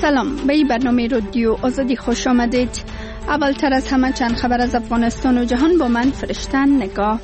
سلام، به این برنامه رادیو آزادی خوش آمدید. اولتر از همه چند خبر از افغانستان و جهان با من فرشته نگاه.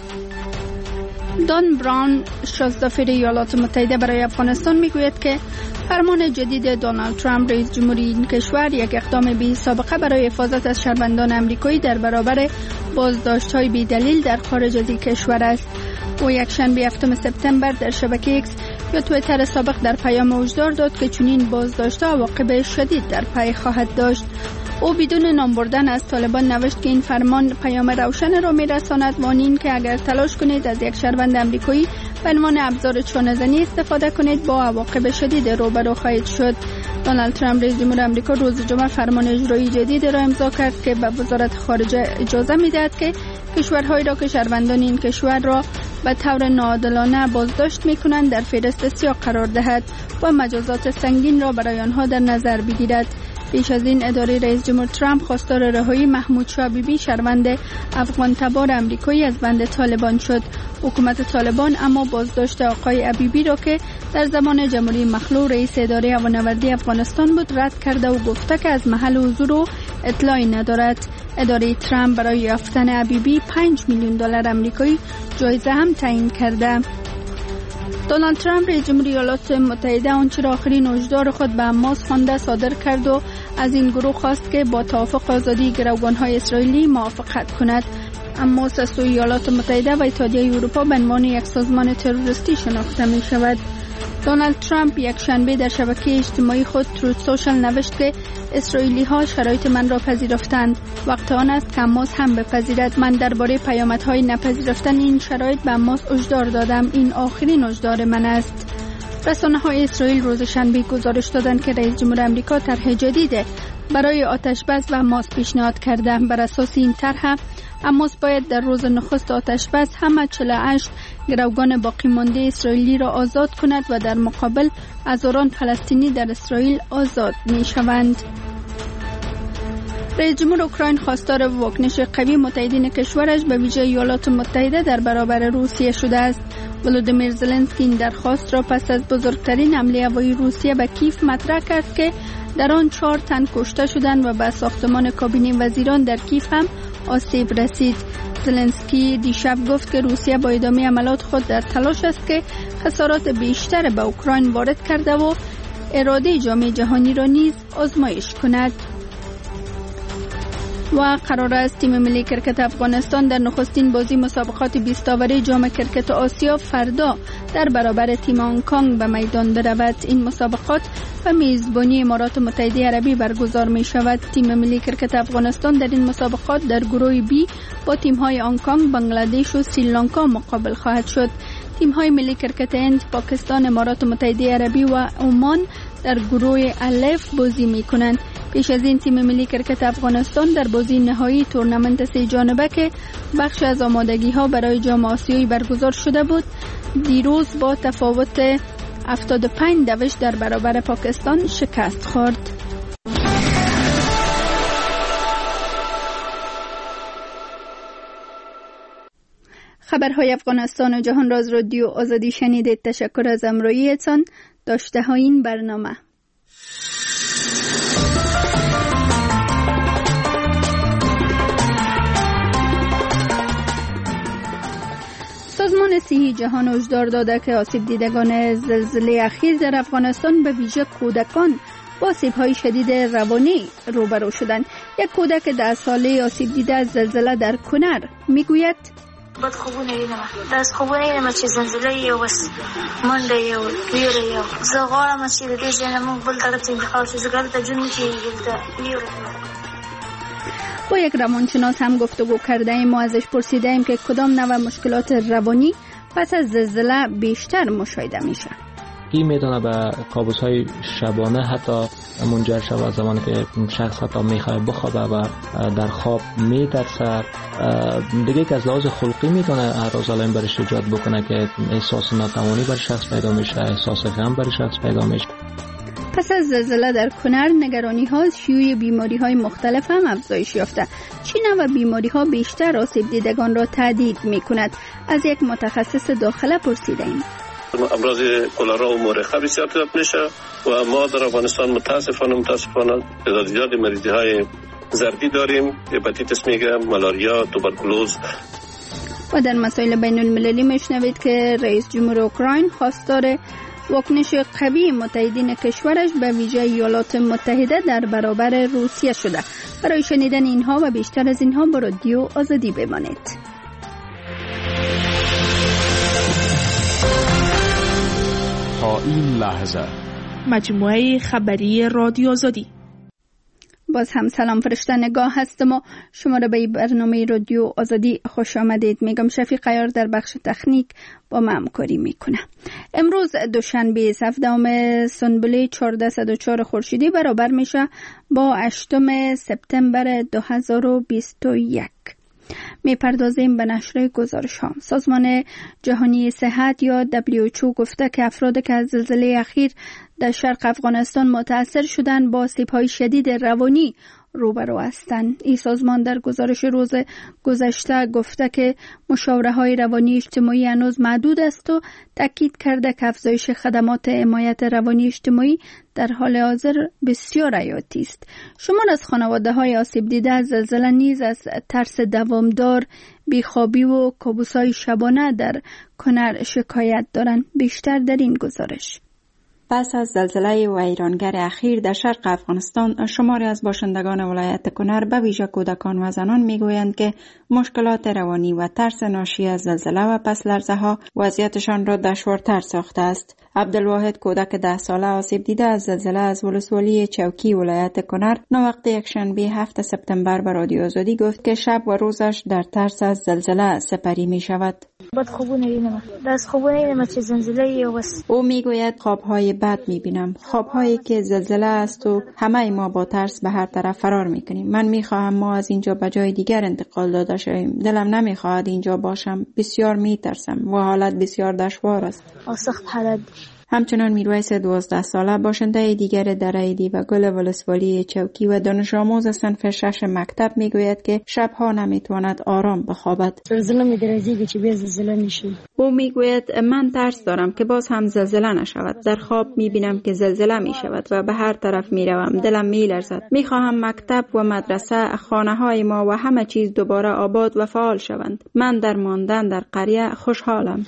دان براون، شازدفیر ایالات متحده برای افغانستان میگوید که فرمان جدید دونالد ترامپ رئیس جمهوری این کشور یک اقدام بی سابقه برای حفاظت از شهروندان آمریکایی در برابر بازداشت‌های بی دلیل در خارج از این کشور است. او یکشنبه 7 سپتامبر در شبکه ایکس یا توییتر سابق در پیام هشدار داد که چنین بازداشت‌ها عواقب شدید در پی خواهد داشت. او بدون نام بردن از طالبان نوشت که این فرمان پیام روشن را می‌رساند و آن این که اگر تلاش کنید از یک شهروند آمریکایی به عنوان ابزار چانه‌زنی استفاده کنید با عواقب شدید روبرو خواهید شد. دونالد ترامپ رئیس جمهور آمریکا روز جمعه فرمان اجرایی جدید را امضا کرد که به وزارت خارجه اجازه می‌دهد که کشورهایی را که شهروندان این کشور را به طور ناعادلانه بازداشت می‌کنند در فهرست سیاه قرار دهد و مجازات سنگین را برای آنها در نظر بگیرد. پیش از این اداره رئیس جمهور ترامپ خواستار رهایی محمود شاه بیبی شهروند افغان تبار آمریکایی از بند طالبان شد. حکومت طالبان اما بازداشت آقای ابیبی را که در زمان جمهوری مخلوع رئیس اداره هوانوردی افغانستان بود رد کرده و گفته که از محل حضور او اطلاعی ندارد. اداره ترامپ برای یافتن ابیبی 5 میلیون دلار آمریکایی جایزه هم تعیین کرده. دونالد ترامپ رئیس جمهوری ایالات متحده آنچه را آخرین هشدار خود به حماس خوانده صادر کرد و از این گروه خواست که با توافق آزادی گروگان‌های اسرائیلی موافقت کند. حماس از سوی ایالات متحده و اتحادیه اروپا به عنوان یک سازمان تروریستی شناخته می شود. دونالد ترامپ یک شنبه در شبکه اجتماعی خود تروت سوشل نوشت که اسرائیلی ها شرایط من را پذیرفتند. وقت آن است که حماس هم بپذیرد. من درباره پیامدهای نپذیرفتن این شرایط به حماس هشدار دادم. این آخرین هشدار من است. رسانه‌های اسرائیل روز شنبه گزارش دادند که رئیس جمهور آمریکا طرح جدید برای آتش‌بس و حماس پیشنهاد کرده. بر اساس این طرح حماس باید در روز نخست آتش‌بس همه 48 گروگان باقی مانده اسرائیلی را آزاد کند و در مقابل هزاران فلسطینی در اسرائیل آزاد می‌شوند. رئیس جمهور اوکراین خواستار واکنش قوی متحدین کشورش به ویژه ایالات متحده در برابر روسیه شده است. ولودیمیر زلنسکی این درخواست را پس از بزرگترین حمله هوایی روسیه به کیف مطرح کرد که در آن 4 تن کشته شدند و به ساختمان کابینه وزیران در کیف هم آسیب رسید. زلنسکی دیشب گفت که روسیه با ادامه عملات خود در تلاش است که خسارات بیشتر به اوکراین وارد کرده و اراده جامعه جهانی را نیز آزمایش کند. و قرار است تیم ملی کرکت افغانستان در نخستین بازی مسابقات 20 آوره جام کرکت آسیا فردا در برابر تیم هنگ کنگ به میدان برود. این مسابقات به میزبانی امارات متحده عربی برگزار می شود. تیم ملی کرکت افغانستان در این مسابقات در گروه بی با تیم های هنگ کنگ، بنگلادش و سریلانکا مقابل خواهد شد. تیم های ملی کرکت هند، پاکستان، امارات متحده عربی و عمان در گروه الف بازی می کنند. پیش از این تیم ملی کرکت افغانستان در بازی نهایی تورنمنت 3 جانبه که بخش از آمادگی ها برای جام آسیایی برگزار شده بود دیروز با تفاوت 75 دوش در برابر پاکستان شکست خورد. خبرهای افغانستان و جهان را از رادیو آزادی شنیدید. تشکر از همراهیتان. داشته های این برنامه. سازمان صحی جهان هشدار داده که آسیب دیدگان زلزله اخیر در افغانستان به ویژه کودکان با آسیب‌های شدید روانی روبرو شدند. یک کودک 10 ساله آسیب دیده از زلزله در کنر میگوید بد خوبونه اینم چې زلزله یو بس منډه یو ویره یو زه غواړم چې د دې ځای نه موږ بل طرف ته انتقال شو زه دلته ژوند نه کېږي دلته ویره. با یک روانشناس هم گفتگو کرده ایم و ازش پرسیده ایم که کدام نوع مشکلات روانی پس از زلزله بیشتر مشاهده میشه. این میتونه به کابوس‌های شبانه حتی منجر شود زمانی که شخص حتی میخواد بخوابه و در خواب میترسه. دیگه که از لحاظ خلقی میتونه اعراض برش ایجاد بکنه که احساس ناتوانی بر شخص پیدا میشه، احساس غم بر شخص پیدا میشه. پس از زلزله در کنر نگرانی ها شیوع بیماری های مختلف هم افزایش یافته. چه نوع بیماری ها بیشتر آسیب دیدگان را تهدید می کند؟ از یک متخصص داخله پرسیده ایم. امراض کلرا و مورخه بسیار تعداد میشه و ما در افغانستان متاسفانه تعداد زیادی مریضی های زردی داریم. هپاتیتس میگه، ملاریا، توبرکولوز. و در مسائل بین المللی میشنوید که رئیس جمهور اوکراین خواستار واکنش قوی متحدین کشورش به ویژه ایالات متحده در برابر روسیه شده. برای شنیدن اینها و بیشتر از اینها با رادیو آزادی بمانید. تا این لحظه مجموعه خبری رادیو آزادی. باز هم سلام، فرشته نگاه هستم و شما را به برنامه رادیو آزادی خوش آمدید میگم. شفیق عیار در بخش تکنیک با ما همکاری میکنه. امروز دوشنبه 17 سنبله 1404 خورشیدی برابر میشه با 8 سپتامبر 2021. میپردازیم به نشر گزارش ها. سازمان جهانی صحت یا WHO گفته که افرادی که از زلزله اخیر در شرق افغانستان متاثر شدند با آسیب‌های شدید روانی روبرو هستند. این سازمان در گزارش روز گذشته گفته که مشاوره‌های روانی اجتماعی هنوز محدود است و تاکید کرده که افزایش خدمات حمایت روانی اجتماعی در حال حاضر بسیار حیاتی است. شمار از خانواده‌های آسیب دیده از زلزله نیز از ترس دوامدار، بیخوابی و کابوس‌های شبانه در کنر شکایت دارند. بیشتر در این گزارش. پس از زلزله ویرانگر اخیر در شرق افغانستان، شماری از باشندگان ولایت کنر به ویژه کودکان و زنان میگویند که مشکلات روانی و ترس ناشی از زلزله و پس لرزه ها وضعیتشان را دشوارتر ساخته است. عبدالواحد کودک 10 ساله آسیب دیده از زلزله از ولسوالی چوکی ولایت کنر نوقت یکشنبه 7 سپتامبر به رادیو آزادی گفت که شب و روزش در ترس از زلزله سپری می شود. او میگوید خوابهای بد میبینم، خوابهایی که زلزله است و همه ما با ترس به هر طرف فرار میکنیم. من میخواهم ما از اینجا به جای دیگر انتقال داده شویم. دلم نمیخواهد اینجا باشم. بسیار میترسم و حالت بسیار دشوار است. همچنان میرویس 12 ساله باشنده دیگر دره دیو گل ولسوالی چوکی و دانش آموز صنف 6 مکتب میگوید که شبها نمیتواند آرام بخوابد. او میگوید من ترس دارم که باز هم زلزله نشود. در خواب میبینم که زلزله میشود و به هر طرف میروم. دلم میلرزد. میخواهم مکتب و مدرسه، خانه های ما و همه چیز دوباره آباد و فعال شوند. من در ماندن در قریه خوشحالم.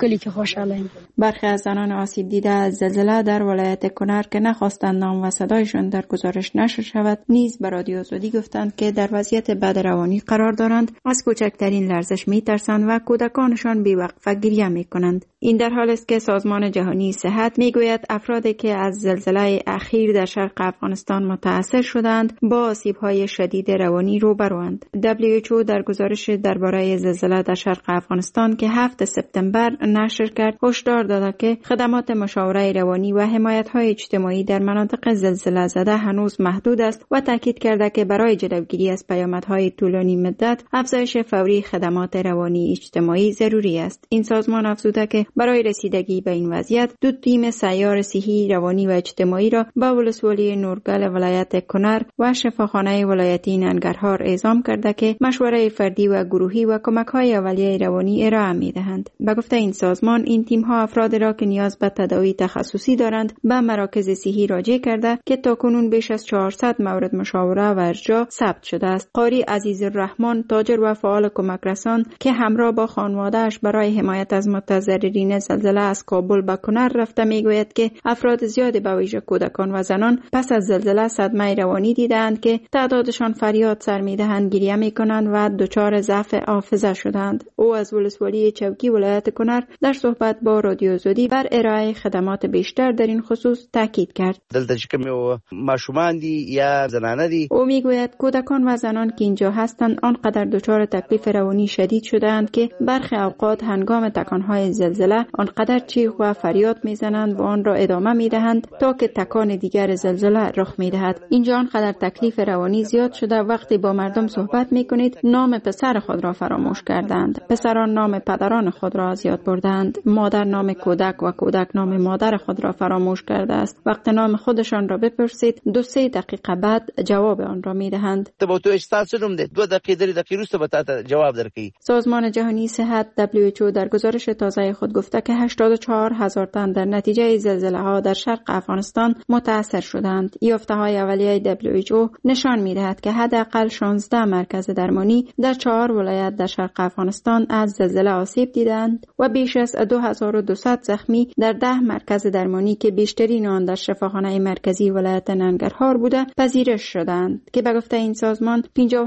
برخی از زنان آسیب دیده زلزله در ولایت کنر که نخواستند نام و صدایشان در گزارش نشر شود نیز به رادیو آزادی گفتند که در وضعیت بد روانی قرار دارند، از کوچکترین لرزش میترسند و کودکانشان بی‌وقفه گریه میکنند. این در حالی است که سازمان جهانی صحت میگوید افرادی که از زلزله اخیر در شرق افغانستان متاثر شدند با آسیب‌های شدید روانی روبروند. WHO در گزارش درباره زلزله در شرق افغانستان که 7 سپتامبر نشر کرد هشدار داده که خدمات مشاوره روانی و حمایت‌های اجتماعی در مناطق زلزله زده هنوز محدود است و تاکید کرده که برای جلوگیری از پیامدهای طولانی مدت افزایش فوری خدمات روانی اجتماعی ضروری است. این سازمان افزوده که برای رسیدگی به این وضعیت 2 تیم سیار صحی روانی و اجتماعی را به ولسوالی نورگل ولایت کنر و شفاخانه ولایتی ننگرهار اعزام کرده که مشوره فردی و گروهی و کمک‌های اولیه روانی ارائه می‌دهند. به گفته این سازمان این تیم‌ها افراد را که نیاز به تداوی تخصصی دارند به مراکز صحی راجع کرده که تاکنون بیش از 400 مورد مشاوره و ارجاع ثبت شده است. قاری عزیزالرحمن تاجر و فعال کمک رسان که همراه با خانواده‌اش برای حمایت از متضررین زلزله از کابل به کنر رفته میگوید که افراد زیادی به ویژه کودکان و زنان پس از زلزله صدمه روانی دیدند که تعدادشان فریاد سر میدهند، گریه میکنند و دچار ضعف حافظه شدند. او از ولسوالی چوکی ولایت کنر در صحبت با رادیو آزادی بر ارائه خدمات بیشتر در این خصوص تاکید کرد. دلته چې کوم ماشومان دي یا زنانه دي. او میگوید کودکان و زنان که اینجا هستند آنقدر دچار تکلیف روانی شدید شدند که برخی اوقات هنگام تکانهای زلزله آنقدر چیخ و فریاد میزنند و آن را ادامه میدهند تا که تکان دیگر زلزله رخ میدهد. اینجا آنقدر تکلیف روانی زیاد شده وقتی با مردم صحبت میکنید نام پسر خود را فراموش کردند. پسران نام پدران خود را از یاد بردند. مادر نام کودک و کودک نام مادر خود را فراموش کرده است. وقتی نام خودشان را بپرسید 2-3 دقیقه بعد جواب آن را میدهند. سازمان جهانی صحت WHO در گزارش تازه خود گفته که 84,000 تن در نتیجه زلزله ها در شرق افغانستان متاثر شدند. یافته های اولیه WHO نشان می دهد که حداقل 16 مرکز درمانی در 4 ولایت در شرق افغانستان از زلزله آسیب دیدند و بیش از 2200 زخمی در 10 مرکز درمانی که بیشترین آن در شفاخانه مرکزی ولایت ننگرهار بوده پذیرش شدند که به گفته این سازمان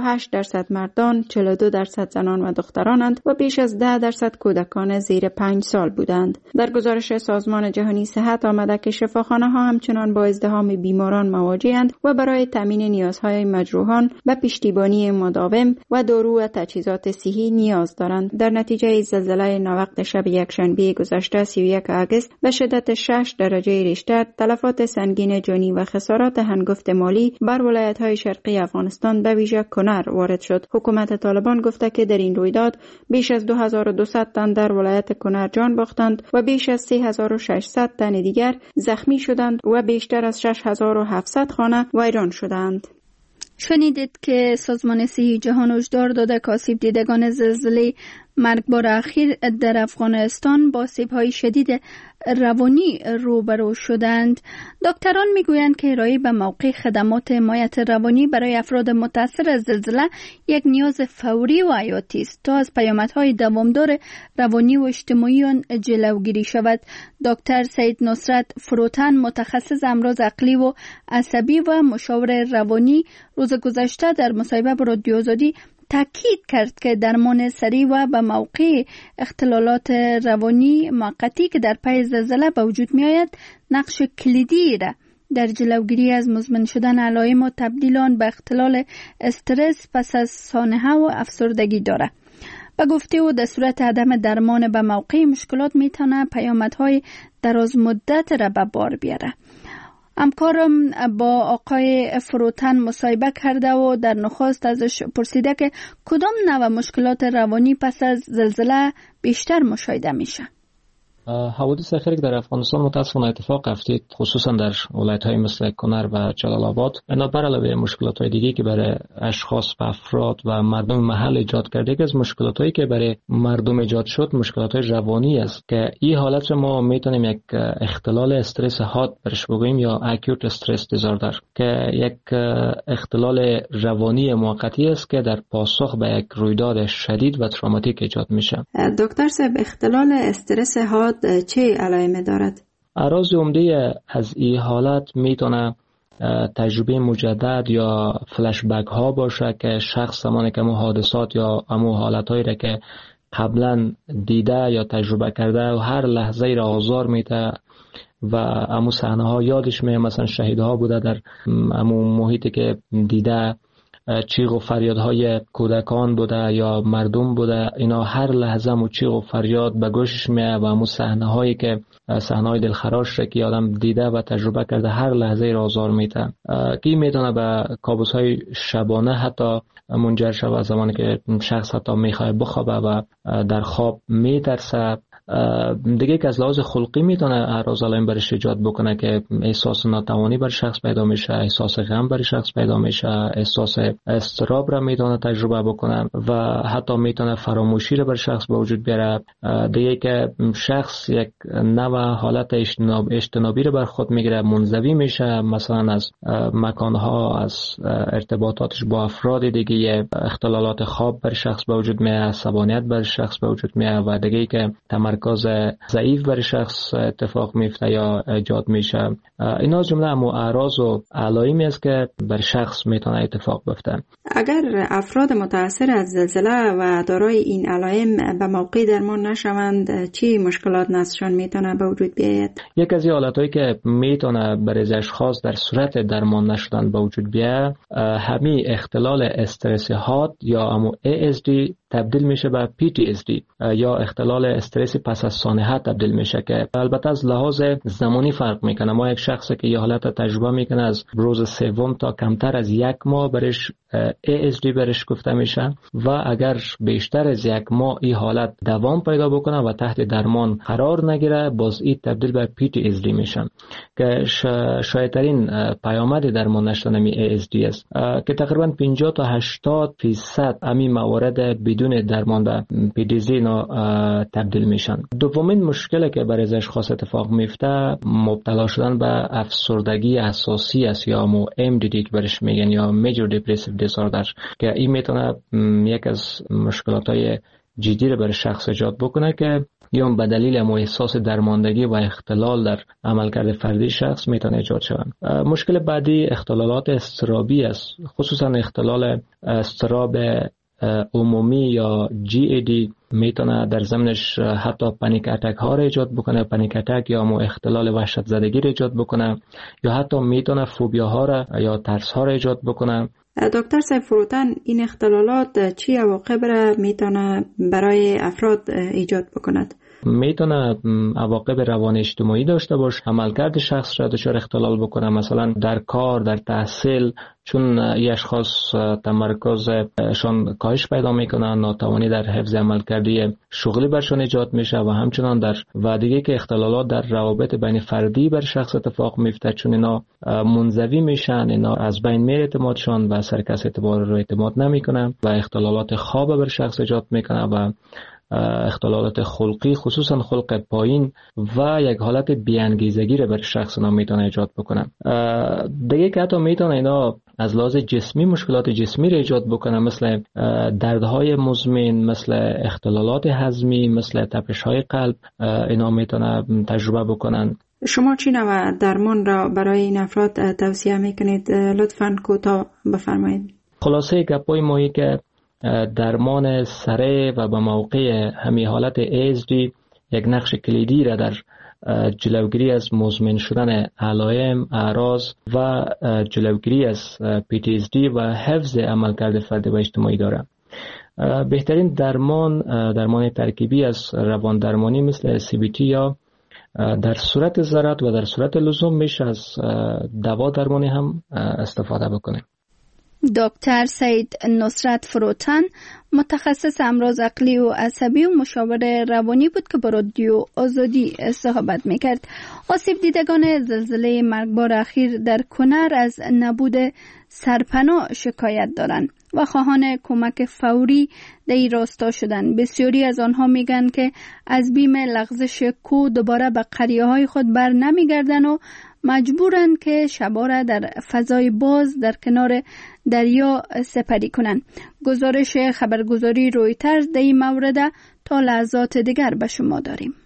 58% مردان، 42% زنان و دخترانند و بیش از 10% کودکان زیر 5 سال بودند. در گزارش سازمان جهانی صحت آمده که شفاخانه ها همچنان با ازدحام بیماران مواجه‌اند و برای تامین نیازهای مجروحان به پشتیبانی مداوم و دارو و تجهیزات صحی نیاز دارند. در نتیجه زلزله ناوقت شب یکشنبه گذشته 31 آگوست به شدت 6 درجه ریشتر تلفات سنگین جانی و خسارات هنگفت مالی بر ولایت‌های شرقی افغانستان به ویژه کنر وارد شد. حکومت طالبان گفته که در این رویداد بیش از 2200 تن در ولایت کنر جان باختند و بیش از 3600 تن دیگر زخمی شدند و بیشتر از 6700 خانه ویران شدند. شنیدید که سازمان صحی جهان هشدار داده که آسیب دیدگان زلزله مرگبار اخیر در افغانستان با آسیب‌های شدید روانی روبرو شدند. دکتران میگویند که ارائه به موقع خدمات حمایت روانی برای افراد متاثر از زلزله یک نیاز فوری و حیاتی است تا از پیامدهای دوامدار روانی و اجتماعی آن جلوگیری شود. دکتر سید نصرت فروتن، متخصص امراض عقلی و عصبی و مشاور روانی، روز گذشته در مصاحبه با رادیو آزادی تاکید کرد که درمان سریع و به موقع اختلالات روانی موقتی که در پی زلزله به وجود می آید نقش کلیدی را در جلوگیری از مزمن شدن علائم و تبدیل آن به اختلال استرس پس از سانحه و افسردگی دارد. به گفته او در صورت عدم درمان به موقع مشکلات می تواند پیامدهای دراز مدت را به بار بیاره. همکارم با آقای فروتن مصاحبه کرده و در نخست ازش پرسیده که کدام نوع مشکلات روانی پس از زلزله بیشتر مشاهده میشه. حوادث اخیر در افغانستان متاسفانه اتفاق افتید، خصوصا در ولایت‌های مثل کنر و جلال آباد. بر علاوه مشکلات‌های دیگه که برای اشخاص و افراد و مردم محل ایجاد کرده، یکی از مشکلاتایی که برای مردم ایجاد شد مشکلات‌های روانی است که این حالت ما میتونیم یک اختلال استرس حاد برش بگوییم یا اکوت استرس دیزاردر که یک اختلال روانی موقتی است که در پاسخ به یک رویداد شدید و تروماتیک ایجاد میشه. دکتر صاحب، اختلال استرس حاد چه علائمی دارد؟ اعراض عمده از این حالت میتونه تجربه مجدد یا فلش بک ها باشه که شخص زمانی که همون حادثات یا همون حالت هایی را که قبلا دیده یا تجربه کرده و هر لحظه را آزار میده و همون صحنه ها یادش میاد، مثلا شهیدها بوده در همون محیطی که دیده، چیغ و فریادهای کودکان بوده یا مردم بوده، اینا هر لحظه همون چیغ و فریاد به گوشش میاد و همون صحنه هایی که صحنه های دلخراش را که آدم دیده و تجربه کرده هر لحظه را آزار میده که میتونه به کابوس های شبانه حتی منجر شود. زمانی که شخص حتی میخواد بخوابه و در خواب میترسه. دیگه که از لحاظ خلقی میتونه اعراض علائم برش ایجاد بکنه که احساس ناتوانی بر شخص پیدا میشه، احساس غم بر شخص پیدا میشه، احساس اضطراب را میتونه تجربه بکنه و حتی میتونه فراموشی را بر شخص به وجود بیاره. دیگه که شخص یک نوع حالت اجتنابی را بر خود میگیره، منزوی میشه، مثلا از مکانها، از ارتباطاتش با افراد دیگه، اختلالات خواب بر شخص به وجود میاد، عصبانیت بر شخص به وجود میاد و دیگه که تمرکز ضعیف برای شخص اتفاق میفته یا ایجاد میشه. اینا جمله اعراض و علائمی است که بر شخص میتونه اتفاق بیفته. اگر افراد متاثر از زلزله و دارای این علائم به موقع درمان نشوند، چی مشکلات نزدشان میتونه به وجود بیاید؟ یک از این حالتایی که میتونه برای اشخاص در صورت درمان نشدن به وجود بیاد، همین اختلال استرس حاد یا همون ASD تبدیل میشه به PTSD یا اختلال استرس پس از سانحه تبدیل میشه که البته از لحاظ زمانی فرق میکنه. ما یک شخصی که یه حالت تجربه میکنه از روز سوم تا کمتر از یک ماه برش ASD برش گفته میشه و اگر بیشتر از یک ماه این حالت دوام پیدا بکنه و تحت درمان قرار نگیره باز این تبدیل به PTSD میشن که شایدترین پیامد درمان نشدن ASD است که تقریبا 50 تا 80% همین موارد بدون درمان به PTSD تبدیل میشن. دومین مشکلی که برای اشخاص اتفاق میفته مبتلا شدن به افسردگی اساسی است یا MDD که برش میگن یا Major Depressive Disorder که این میتونه یک از مشکلات‌های جدی رو برای شخص ایجاد بکنه که یا به دلیل احساس درماندگی و اختلال در عملکرد فردی شخص میتونه ایجاد شود. مشکل بعدی اختلالات اضطرابی است، خصوصا اختلال اضطراب عمومی یا GAD میتونه در ضمنش حتی پانیک اتک ها را ایجاد بکنه، پانیک اتک یا اختلال وحشت زدگی را ایجاد بکنه یا حتی میتونه فوبیا ها را یا ترس ها را ایجاد بکنه. دکتر صاحب فروتن این اختلالات چی عواقب را میتونه برای افراد ایجاد بکند؟ میتونه عواقب روان اجتماعی داشته باشه، عملکرد شخص را دچار اختلال بکنه، مثلا در کار، در تحصیل، چون این اشخاص تمرکزشان کاهش پیدا میکنن، ناتوانی در حفظ عملکردی شغلی برشان ایجاد میشه و همچنان و دیگه که اختلالات در روابط بین فردی بر شخص اتفاق میفته، چون اینا منزوی میشن، اینا از بین میره اعتمادشان و سر کس اعتماد نمیکنن و اختلالات خواب بر شخص ایجاد میکنه و اختلالات خلقی خصوصا خلق پایین و یک حالت بی‌انگیزگی رو بر شخص میتونه ایجاد بکنه. دیگه که حتی میتونه اینا از لحاظ جسمی مشکلات جسمی رو ایجاد بکنه، مثل دردهای مزمن، مثل اختلالات هضمی، مثل تپش‌های قلب، اینا میتونه تجربه بکنن. شما چی نوع درمان را برای این افراد توصیه میکنید؟ لطفاً کوتاه بفرمایید. خلاصه گپای مایی که درمان سریع و به موقع همین حالت ASD یک نقش کلیدی را در جلوگیری از مزمن شدن علائم، اعراض و جلوگیری از PTSD و حفظ عملکرد فردی و اجتماعی دارد. بهترین درمان ترکیبی از روان درمانی مثل CBT یا در صورت ضرورت و در صورت لزوم میشه از دوا درمانی هم استفاده بکنه. دکتر سید نصرت فروتن متخصص امراض عقلی و عصبی و مشاور روانی بود که با رادیو آزادی صحبت میکرد. آسیب دیدگان زلزله مرگبار اخیر در کنر از نبود سرپناه شکایت دارند و خواهان کمک فوری در این راستا شدند. بسیاری از آنها میگن که از بیم لغزش کوه دوباره به قریه‌های خود بر نمیگردن و مجبورن که شبا را در فضای باز در کنار دریا سپری کنند. گزارش خبرگزاری رویترز در این مورد تا لحظات دیگر به شما داریم.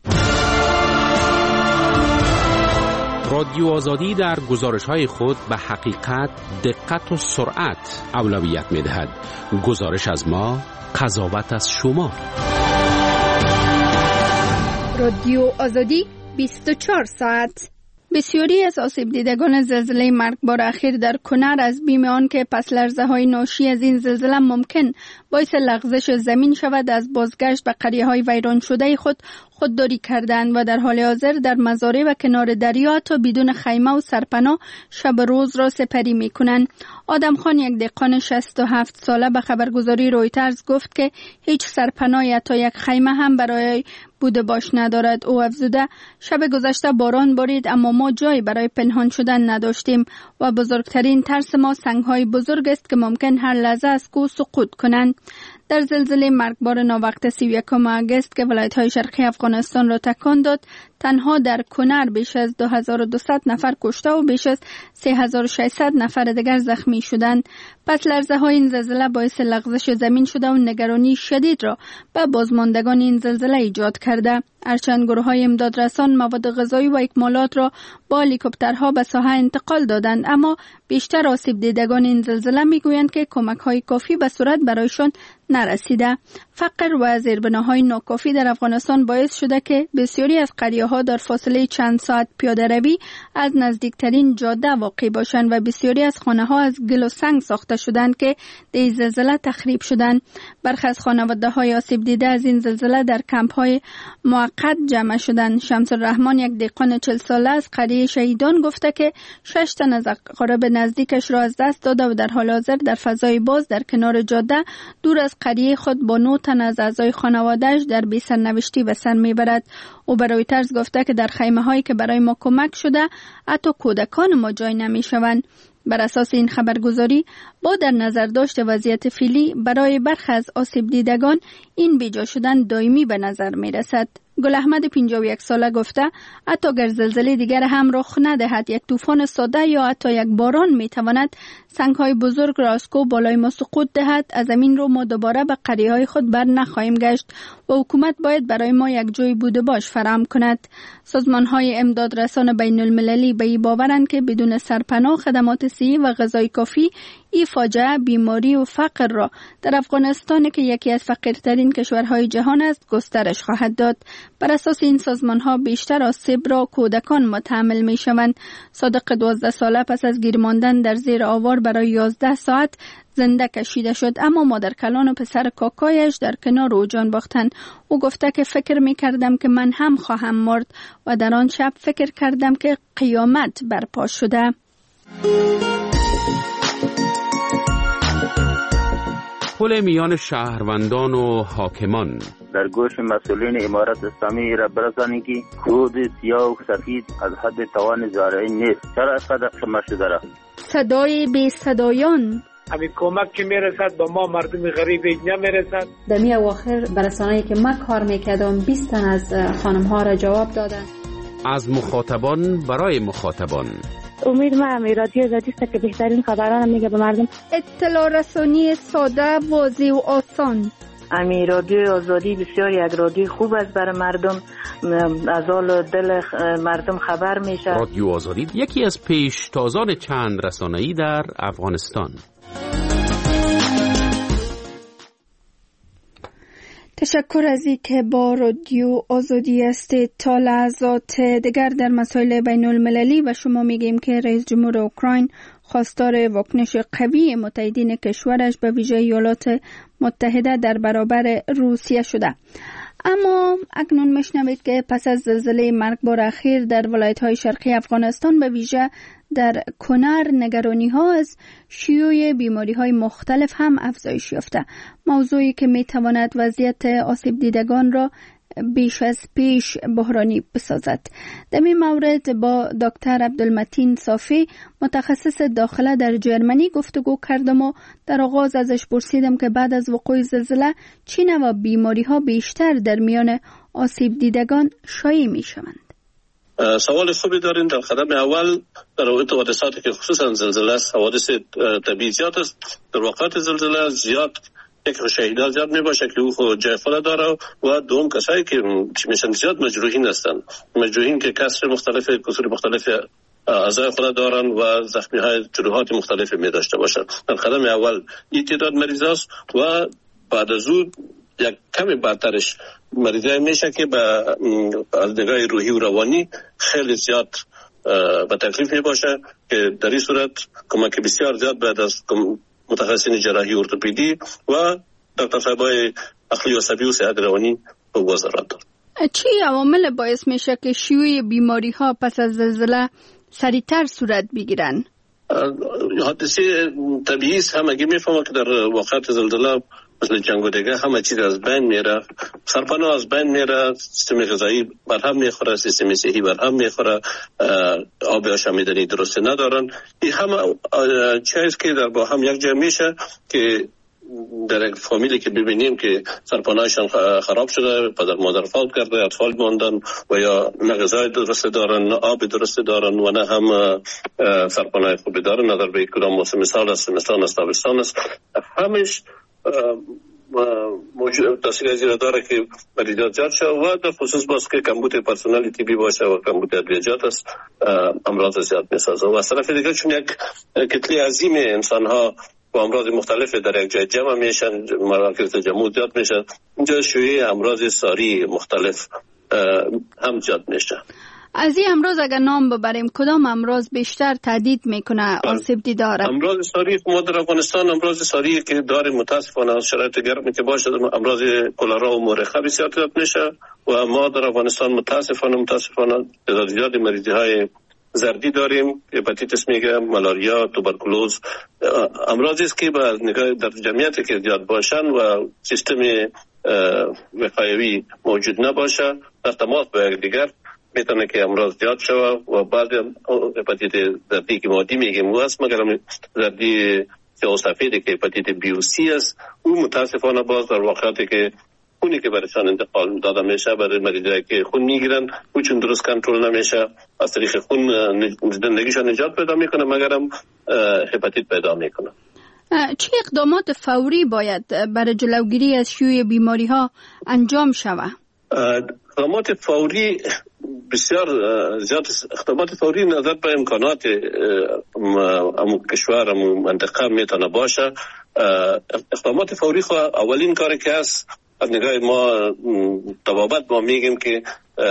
رادیو آزادی در گزارش‌های خود به حقیقت، دقت و سرعت اولویت می‌دهد. گزارش از ما، قضاوت از شما. رادیو آزادی 24 ساعت. بسیاری از آسیب دیدگان زلزله مرگبار اخیر در کنر از بیم آن که پس لرزه های ناشی از این زلزله ممکن باعث لغزش زمین شود از بازگشت به قریه های ویران شده خودداری کردند و در حال حاضر در مزارع و کنار دریا تا بدون خیمه و سرپناه شب روز را سپری می کنند. آدم خان، یک دهقان 67 ساله، به خبرگزاری رویترز گفت که هیچ سرپناه یا تا یک خیمه هم برای بوده باش ندارد. او افزوده شب گذشته باران بارید اما ما جایی برای پنهان شدن نداشتیم و بزرگترین ترس ما سنگ‌های بزرگ است که ممکن هر لحظه از کوه سقوط کنند. در زلزله مرگبار ناوقت 31 آگوست که ولایت‌های شرقی افغانستان را تکان داد، تنها در کنر بیش از 2200 نفر کشته و بیش از 3600 نفر دیگر زخمی شدند. پس لرزه‌های این زلزله باعث لغزش زمین شده و نگرانی شدید را به بازماندگان این زلزله ایجاد کرده. هرچند گروه‌های امدادرسان مواد غذایی و اکمالات را با هلیکوپترها به ساحه انتقال دادند، اما بیشتر آسیب دیدگان این زلزله میگویند که کمک‌های کافی به سرعت برایشان نرسیده. فقر و زیربناهای ناکافی در افغانستان باعث شده که بسیاری از قریه‌ها در فاصله چند ساعت پیاده روی از نزدیکترین جاده واقع باشند و بسیاری از خانه‌ها از گل و سنگ ساخته شدند که در زلزله تخریب شدند. برخی از خانواده‌های آسیب دیده از این زلزله در کمپ‌های موقت جمع شدند. شمس الرحمن، یک دهقان 40 ساله از قریه شهیدان، گفته که 6 تن از اقارب نزدیکش را از دست داده و در حال حاضر در فضای باز در کنار جاده دور از قریه خود با 9 تن از اعضای خانواده‌اش در بی سرنوشتی به سر میبرد. او به رویترز گفته که در خیمه هایی که برای ما کمک شده حتی کودکان ما جای نمیشوند. بر اساس این خبرگزاری با در نظر داشت وضعیت فعلی برای برخی از آسیب دیدگان این بیجا شدن دائمی به نظر می رسد. گل احمد 51 ساله گفته حتی اگر زلزله دیگر هم رخ ندهد، یک طوفان ساده یا حتی یک باران می تواند سنگ‌های بزرگ را از کوه بالای ما سقوط دهد. از زمین رو ما دوباره به قریه‌های خود بر نخواهیم گشت و حکومت باید برای ما یک جای بوده باش فراهم کند. سازمان‌های امدادرسان بین المللی به این باورند که بدون سرپناه، خدمات صحی و غذای کافی این فاجعه، بیماری و فقر را در افغانستان که یکی از فقیرترین کشورهای جهان است گسترش خواهد داد. بر اساس این سازمان‌ها بیشتر آسیب را کودکان متحمل می‌شوند. صادق 12 ساله پس از گیر ماندن در زیر آوار برای 11 ساعت زنده کشیده شد، اما مادر کلان و پسر کاکایش در کنار او جان باختند. او گفته که فکر می‌کردم که من هم خواهم مرد و در آن شب فکر کردم که قیامت برپا شده. پل میان شهروندان و حاکمان. در گوش مسئولین امارت اسلامی را برسانید که کود سیاه و سفید از حد توان زارعین نیست. چرا اینقدر خمار شده را؟ صدای بی صدایان. همین کمک که میرسد با ما مردم غریب نمیرسد. در می اواخر برسانه‌ای که من کار میکردم 20 تن از خانم‌ها را جواب دادن. از مخاطبان برای مخاطبان. امید ما رادیو آزادی است که بهترین خبران میگه به مردم. اطلاع رسانی ساده، واضح و آسان. رادیو آزادی بسیار یک رادیو خوب است برای مردم، از حال دل مردم خبر میشه. رادیو آزادی یکی از پیشتازان چند رسانه‌ای در افغانستان. تشکر از این که با رادیو آزادی هستید. تا لحظات دیگر در مسائل بین المللی و شما میگیم که رئیس جمهور اوکراین خواستار واکنش قوی متحدین کشورش به ویژه ایالات متحده در برابر روسیه شده. اما اکنون میشنوید که پس از زلزله مرگبار اخیر در ولایت‌های شرقی افغانستان به ویژه در کنر نگرانی ها از شیوع بیماری های مختلف هم افزایش یافته، موضوعی که می تواند وضعیت آسیب دیدگان را بیش از پیش بحرانی بسازد. در این مورد با دکتر عبدالمتین صافی متخصص داخله در جرمنی گفتگو کردم و در آغاز ازش پرسیدم که بعد از وقوع زلزله چه نوع بیماری ها بیشتر در میان آسیب دیدگان شایع می شوند. سوال خوبی دارین. در قدم اول در رابطه حادثاتی که خصوصا زلزله است، حوادث طبیعی زیاد است. در واقعات زلزله زیاد یک شهیدان زیاد می باشه که او خود جای خود داره و دوم کسایی که میشن زیاد مجروحین هستند، مجروحین که کسر مختلف، کسور مختلف اعضای خود دارن و زخمی های جروحات مختلفی می داشته باشند. در قدم اول این تعداد مریض است و بعد از اون یک کمی بعدترش مریضای میشه که از نگاه روحی و روانی خیلی زیاد به تکلیف می باشه که در این صورت کمک بسیار زیاد بعد از متخصصین جراحی ارتوپدی و دکتر صاحبای عقلی و عصبی و صحت روانی به وزارت دارد. چی عوامل باعث میشه که شیوع بیماری ها پس از زلزله سریعتر صورت بگیرن؟ حادثه طبیعی است. هم اگه میفهمم که در واقعات زلزله مثل جنگ و دیگه همه چیز از بین میره، سرپناه از بین میره، سیستم غذایی برهم میخوره، سیستم صحی برهم میخوره، آب آشامیدنی درست ندارن. این همه چیز که در با هم یک جا میشه که در یک فامیلی که ببینیم که سرپناهشان خراب شده، پدر مادر فوت کرده، اطفال ماندن و یا نه غذای درست دارن، نه آب درست دارن و نه هم سرپناه خوبی دارن، نه در به کدام موسم سال است، زمستان است، تابستان است، همش موجود تاثیر از این داره که مریضات زیاد شد و در خصوص باز که کمبود پرسنل طبی باشه و کمبود ادویجات است، امراض زیاد میسازه. و از طرف دیگه چون یک کتله عظیم انسان ها و و امراض مختلف در یک جای جمع میشن، مراکز جمع زیاد میشن، اینجا شیوع امراض ساری مختلف هم زیاد میشه. از این امراض اگر نام ببریم کدام امراض بیشتر تهدید میکنه آسیب دیداره؟ امراض ساری ما در افغانستان امراض ساری که داریم متاسفانه از شرایط گرمی که باشه امراض کلرا و مورخه بسیار زیاد میشه و ما در افغانستان متاسفانه تعداد زیادی مریضی های زردی داریم، هپاتیتس میگه، مالاریا، توبرکولوز، امراضی است که با نگاه در جمعیتی که زیاد باشن و سیستم وقایوی موجود نباشه در تماس با یکدیگر میتونه که امراض زیاد شود و بعضی هپاتیت زردی که مادی میگیم و هست، مگر زردی سیاه و سفیدی که هپاتیت بی و سی است، او متاسفانه باز در واقعاتی که خونی که برایشان انتقال داده میشه برای مریضایی که خون میگیرن او چون درست کنترل نمیشه، از طریق خون زندگیشان نجات پیدا میکنه مگرم هپاتیت پیدا میکنه. چه اقدامات فوری باید برای جلوگیری از شیوع بیماری ها انجام شود؟ اقدامات فوری بسیار زیاد، اقدامات فوری نظر به امکانات کشور منطقه میتونه باشه. اقدامات فوری اولین کاری که هست از نگاه ما طبابت ما میگیم که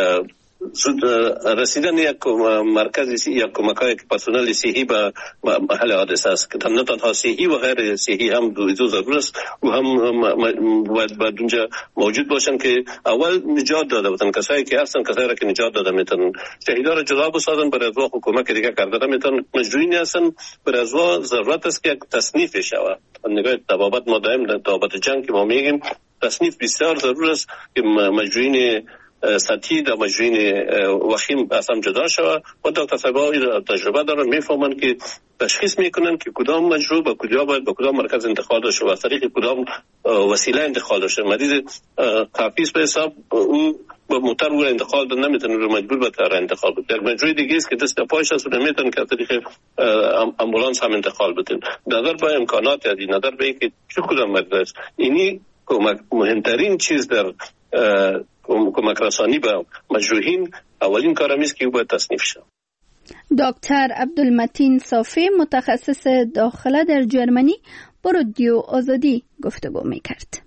رسیدن یک مرکز یک کمک‌های پرسنل صحی به محل حادثه است که نه تنها صحی و غیر صحی هم دو ضرور است و هم باید اونجا موجود باشن که اول نجات داده بودن کسایی که هستن، کسایی را که نجات داده میتونن شهیدا را جدا بسازن، برای از حکومت دیگه کرده میتونن مجروحین هستن، برای از ضرورت است که یک تصنیف شود. نگاه طبابت ما دائم طبابت جنگ که ما میگیم تصنیف بسیار ضرور است که مجروحین سطحی در مجروحین وخیم اصلا جدا شود و دکتر صاحب‌ها تجربه دارن میفهمن که تشخیص میکنن که کدام مجروح به کجا باید به کدام مرکز انتقال داشته و از طریق کدام وسیله انتقال داشته. مریض تحفیظ به حساب او با موتر او انتقال داد نمیتونه رو مجبور به تر انتقال بده. در مجروح دیگه است که دست پایش است و نمیتونه که از طریق امبولانس هم انتقال بده. نظر به امکانات یادی نظر به اینکه چه کدام مریض است، اینی مهمترین چیز در کمک رسانی به مجروحین اولین کارم است که او باید تصنیف شود. دکتر عبدالمتین صافی متخصص داخله در جرمنی با رادیو آزادی گفتگو میکرد.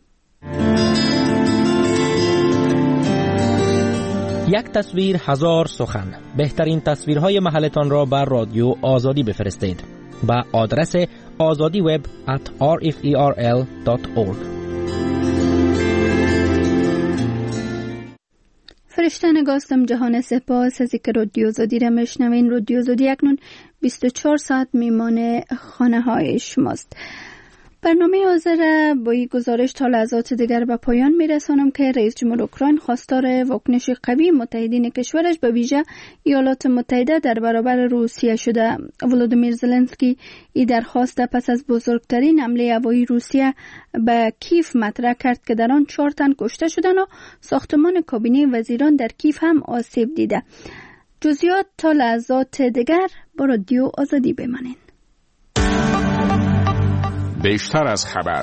یک تصویر هزار سخن. بهترین تصویرهای محلتان را بر رادیو آزادی بفرستید با آدرس azadiweb@rferl.org. فرشته نگاستم جهان سپاس از اینکه رادیو آزادی را میشنوین. رادیو آزادی اکنون 24 ساعت میمان خانه های شماست. برنامه حاضر با این گزارش تا لحظات دیگر به پایان میرسانم که رئیس جمهور اوکراین خواستار واکنش قوی متحدین کشورش به ویژه ایالات متحده در برابر روسیه شده. ولودیمیر زلنسکی این درخواست پس از بزرگترین حمله هوایی روسیه به کیف مطرح کرد که در آن 4 تن کشته شدند و ساختمان کابینه وزیران در کیف هم آسیب دیده. جزئیات تا لحظات دیگر با رادیو آزادی بمانید. بیشتر از خبر.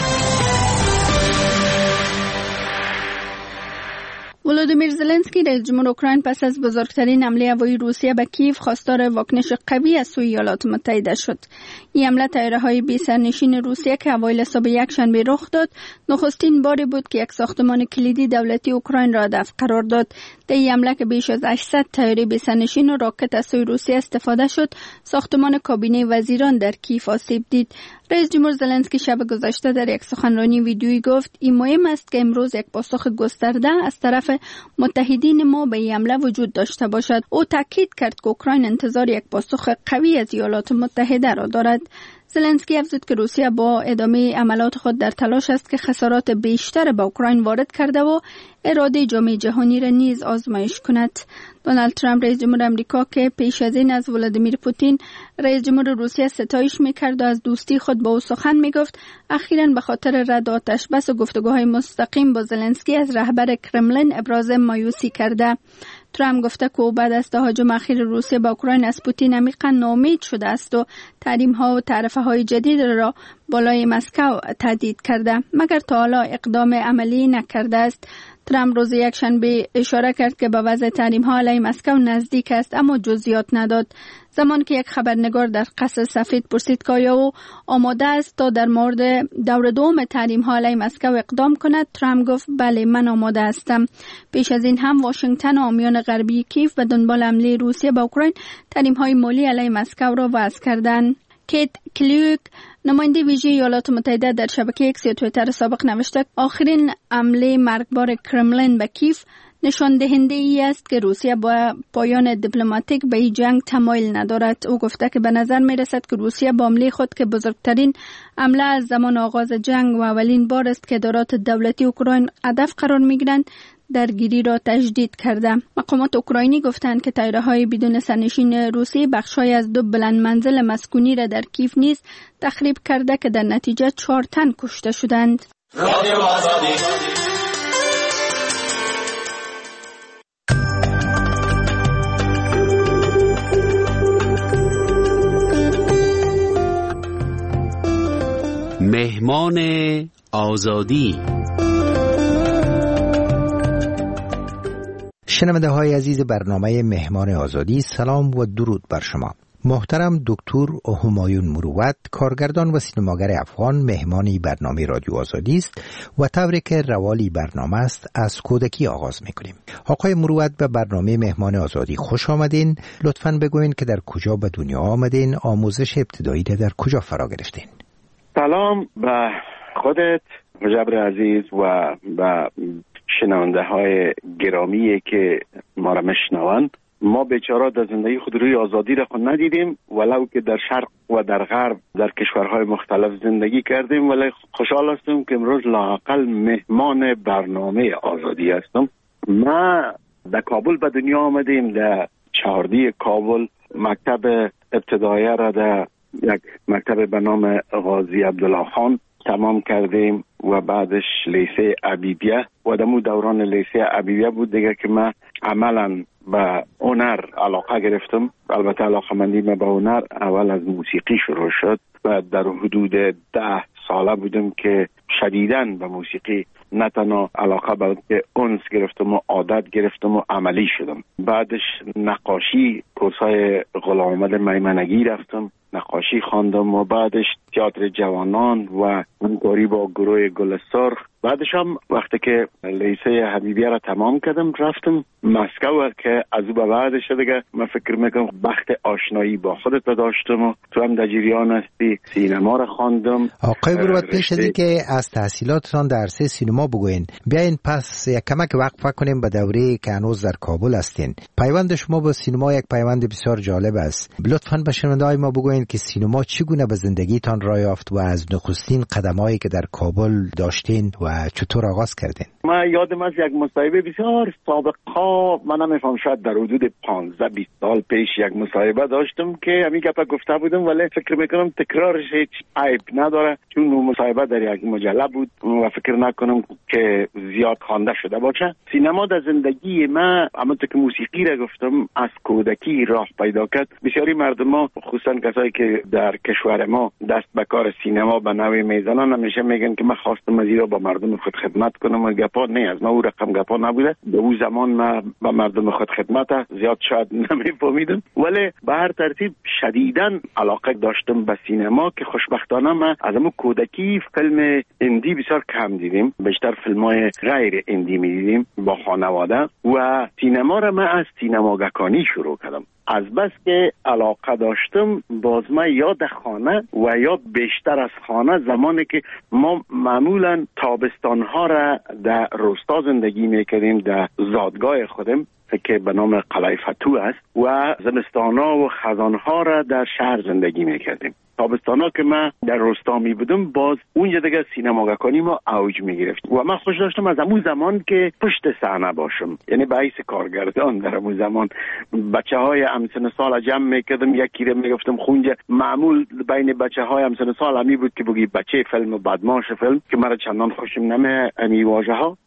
ولودیمیر زلنسکی رئیس جمهور اوکراین پس از بزرگترین حمله هوایی روسیه به کیف خواستار واکنش قوی از سوی ایالات متحده شد. این حمله طیاره‌های بی سرنشین روسیه که اوایل صبح یکشنبه رخ داد، نخستین باری بود که یک ساختمان کلیدی دولتی اوکراین را هدف قرار داد. در این حمله که بیش از 800 طیاره بی سرنشین و راکت از سوی روسیه استفاده شد، ساختمان کابینه وزیران در کیف آسیب دید. رئیس جمهور زلنسکی شب گذشته در یک سخنرانی ویدیویی گفت این مهم است که امروز یک پاسخ گسترده از طرف متحدین ما به این حمله وجود داشته باشد. او تاکید کرد که اوکراین انتظار یک پاسخ قوی از ایالات متحده را دارد. زلنسکی افزود که روسیه با ادامه عملات خود در تلاش است که خسارات بیشتر به اوکراین وارد کرده و اراده جامعه جهانی را نیز آزمایش کند. دونالد ترامپ رئیس جمهور آمریکا که پیش از این از ولادیمیر پوتین رئیس جمهور روسیه ستایش می‌کرد و از دوستی خود با او سخن می‌گفت، اخیراً به خاطر رد آتش بس و گفتگوهای مستقیم با زلنسکی از رهبر کرملین ابراز مایوسی کرده. ترامپ گفته که او بعد از تهاجم اخیر روسیه به اوکراین از پوتین عمیقاً ناامید شده است و تحریم‌ها و تعرفه‌های جدید را بالای مسکو تهدید کرده، مگر تا حالا اقدام عملی نکرده است. ترامپ روز یکشنبه اشاره کرد که به وضع تحریم‌ها علیه مسکو نزدیک است، اما جزئیات نداد. زمان که یک خبرنگار در قصر سفید پرسید که آیا او آماده است تا در مورد دور دوم تحریم‌ها علیه مسکو اقدام کند، ترامپ گفت بله، من آماده هستم. پیش از این هم واشنگتن و حامیان غربی کیف به دنبال حمله روسیه به اوکراین تحریم‌های مالی علیه مسکو را وضع کردند. کیت کلیوک، نماینده ویژه ایالات متحده، در شبکه ایکس توییتر سابق نوشته آخرین حمله مرگبار کرملین به کیف نشان دهنده ای است که روسیه با پایان دیپلماتیک به این جنگ تمایل ندارد. او گفته که به نظر می رسد که روسیه با حمله خود که بزرگترین حمله از زمان آغاز جنگ و اولین بار است که ادارات دولتی اوکراین هدف قرار می گیرند، درگیری را تجدید کرده. مقامات اوکراینی گفتند که طیاره‌های بدون سرنشین روسی بخش‌های از 2 بلند منزل مسکونی را در کیف نیز تخریب کرده که در نتیجه 4 تن کشته شدند. مهمان آزادی. شنونده های عزیز برنامه مهمان آزادی، سلام و درود بر شما. محترم دکتر همایون مروت، کارگردان و سینماگر افغان، مهمانی برنامه رادیو آزادی است و طوری که روالی برنامه است از کودکی آغاز میکنیم. آقای مروت، به برنامه مهمان آزادی خوش آمدین. لطفاً بگوین که در کجا به دنیا آمدین، آموزش ابتدایی در کجا فرا گرفتین؟ سلام به خودت مجبر عزیز و به شنونده های گرامی که ما را میشنوند. ما بیچاره در زندگی خود روی آزادی را خود ندیدیم، ولو که در شرق و در غرب در کشورهای مختلف زندگی کردیم، ولی خوشحال هستم که امروز لااقل مهمان برنامه آزادی هستم. ما در کابل به دنیا آمدیم، در چهاردی کابل مکتب ابتدایی را در یک مکتب به نام غازی عبدالله خان تمام کردیم و بعدش لیسه عبیبیه و دمو دوران لیسه عبیبیه بود دیگه که من عملا به هنر علاقه گرفتم. البته علاقه مندی من به هنر اول از موسیقی شروع شد و در حدود 10 ساله بودم که شدیداً به موسیقی نه تنها علاقه بلکه انس گرفتم و عادت گرفتم و عملی شدم. بعدش نقاشی، کورسای غلام محمد میمنگی رفتم، نقاشی خواندم و بعدش تئاتر جوانان و همکاری با گروه گل سرخ. بعدش هم وقتی که لیسه حبیبیه را تمام کردم رفتم مسکو که از او به بعدش دیگه من فکر میکنم بخت آشنایی با خودت داشتم و تو هم در جریان هستی. سینما را خواندم. آقای مروت، پیش از اینکه از تحصیلاتتان در عرصه سینما بگوین، بیاین پس یک کمک وقفه کنیم به دوره که هنوز در کابل هستین. پیوند شما با سینما یک پیوند بسیار جالب است. لطفاً به شنونده‌های ما بگوین که سینما چگونه به زندگیتان راه یافت و از نخستین قدمایی که در کابل داشتین و چطور آغاز کردین؟ من یادم از یک مصاحبه بسیار سابقا، من نمیفهم شاید در حدود 15-20 سال پیش یک مصاحبه داشتم که همین گپا گفته بودم، ولی فکر میکنم تکرارش هیچ عیب نداره چون مصاحبه در یک مجله بود و فکر نکنم که زیاد خوانده شده باشه. سینما در زندگی من، همونطور که موسیقی را گفتم، از کودکی راه پیدا کرد. بسیاری مردم ها، خصوصا کسایی که در کشور ما دست به کار سینما به نوعی میزنن، همیشه میگن که من خواستم از ایرا با مردم خود خدمت کنم و گپا نه از ما او رقم گپا نبوده. به اون زمان من با مردم خود خدمت زیاد شاید نمیفهمیدم، ولی به هر ترتیب شدیداً علاقه داشتم به سینما که خوشبختانه من از همون کودکی فیلم هندی بسیار کم دیدیم، بیشتر فیلم‌های غیر هندی می‌دیدیم با خانواده و سینما را من از سینماگکانی شروع کردم. از بس که علاقه داشتم، باز من یا در خانه و یا بیشتر از خانه، زمانی که ما معمولا تابستانها را در روستا زندگی میکردیم، در زادگاه خودم که به نام قلعه فتوح است، و زمستانها و خزانها را در شهر زندگی میکردیم. تابستانا که من در روستا می بودم، باز اونجا دیگه سینماگکانی ما اوج می گرفت و من خوش داشتم از همون زمان که پشت صحنه باشم، یعنی به حیث کارگردان. در همون زمان بچه های همسن سال جمع میکردم، یکی رو میگفتم خونجا. معمول بین بچه های همسن سال همی بود که بگی بچه فیلم و بدماش فیلم، که مرا چندان خوشم نمی واژه ها.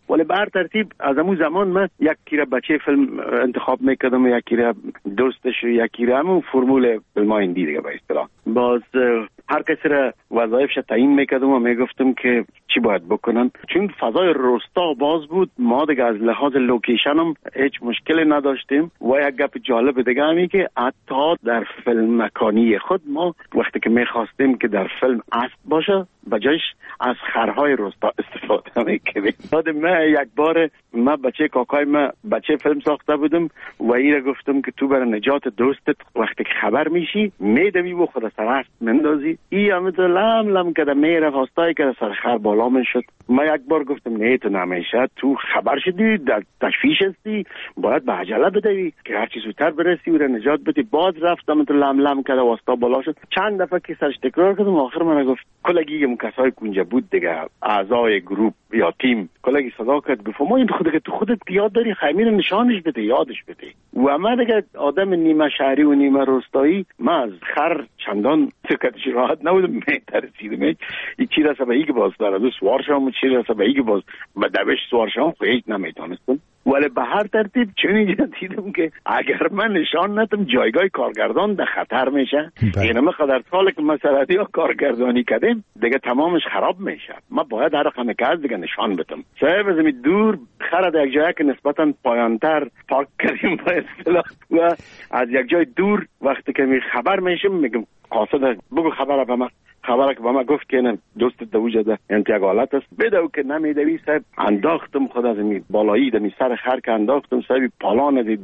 ولی به هر ترتیب از همون زمان من یکی را بچه فیلم انتخاب میکردم، یکی را دوستش، یکی را همون فرمول فیلم هندی دیگه به اصطلاح. باز هر کسی را وظایفش تعیین میکردم و میگفتم که چی باید بکنن. چون فضای روستا باز بود، ما دیگه از لحاظ لوکیشن هم هیچ مشکلی نداشتیم. و یک گپ جالب دیگه همی که حتی در فیلم مکانی خود ما وقتی که میخواستیم که در فیلم اسب باشه بجایش از خرهای روستا استفاده میکردیم. من یک بار بچه کاکای من بچه فیلم ساخته بودم و ایره گفتم که تو برای نجات دوستت وقتی که خبر میشی میدوی و خود سر اسب مندازی. ای همه لم لم کده میره خواستایی که سر خر بالا میشد. من یک بار گفتم نه تو نمیشه، تو خبر شدی در تشویش هستی، باید به عجله بدوی که هر چی زودتر برسی و را نجات بدی. باز رفتم تو لم لم کده واسطا بالا شد. چند دفعه که سرش تکرار کردم آخر من گفت کلگی کسای کنجا بود دیگه، اعضای گروپ یا تیم کلگی صدا کرد گفت ما این خودت یاد داری خیمین نشانش بده، یادش بده. و من دیگه آدم نیمه شهری و نیمه روستایی، من از خر چندان سکتش راحت نبودم، میترسیدم این چی رسه به که باز داره دو سوار شام، چی رسه به که باز به دوش سوار شام خیلی نمیتونستم. ولی به هر ترتیب چون اینجا دیدم که اگر من نشان ندم جایگاه کارگردان در خطر میشه. اینم قدر سال که مسئله ها کارگردانی کردیم دیگه تمامش خراب میشه. ما باید هر رقم که از دیگه نشان بدم. صاحب از می دور خرد یک جایی که نسبتا پایانتر پارک کردیم با اصطلاح و از یک جای دور وقتی که می خبر میشم میگم قاصد بگو خبره به من. خبره که با ما گفت که نه دوست دوجه ده انتیاگ حالت است بدو که نمیدوی. صاحب انداختم خود از می بالایی دمی سر خر که انداختم. صاحب پالان دی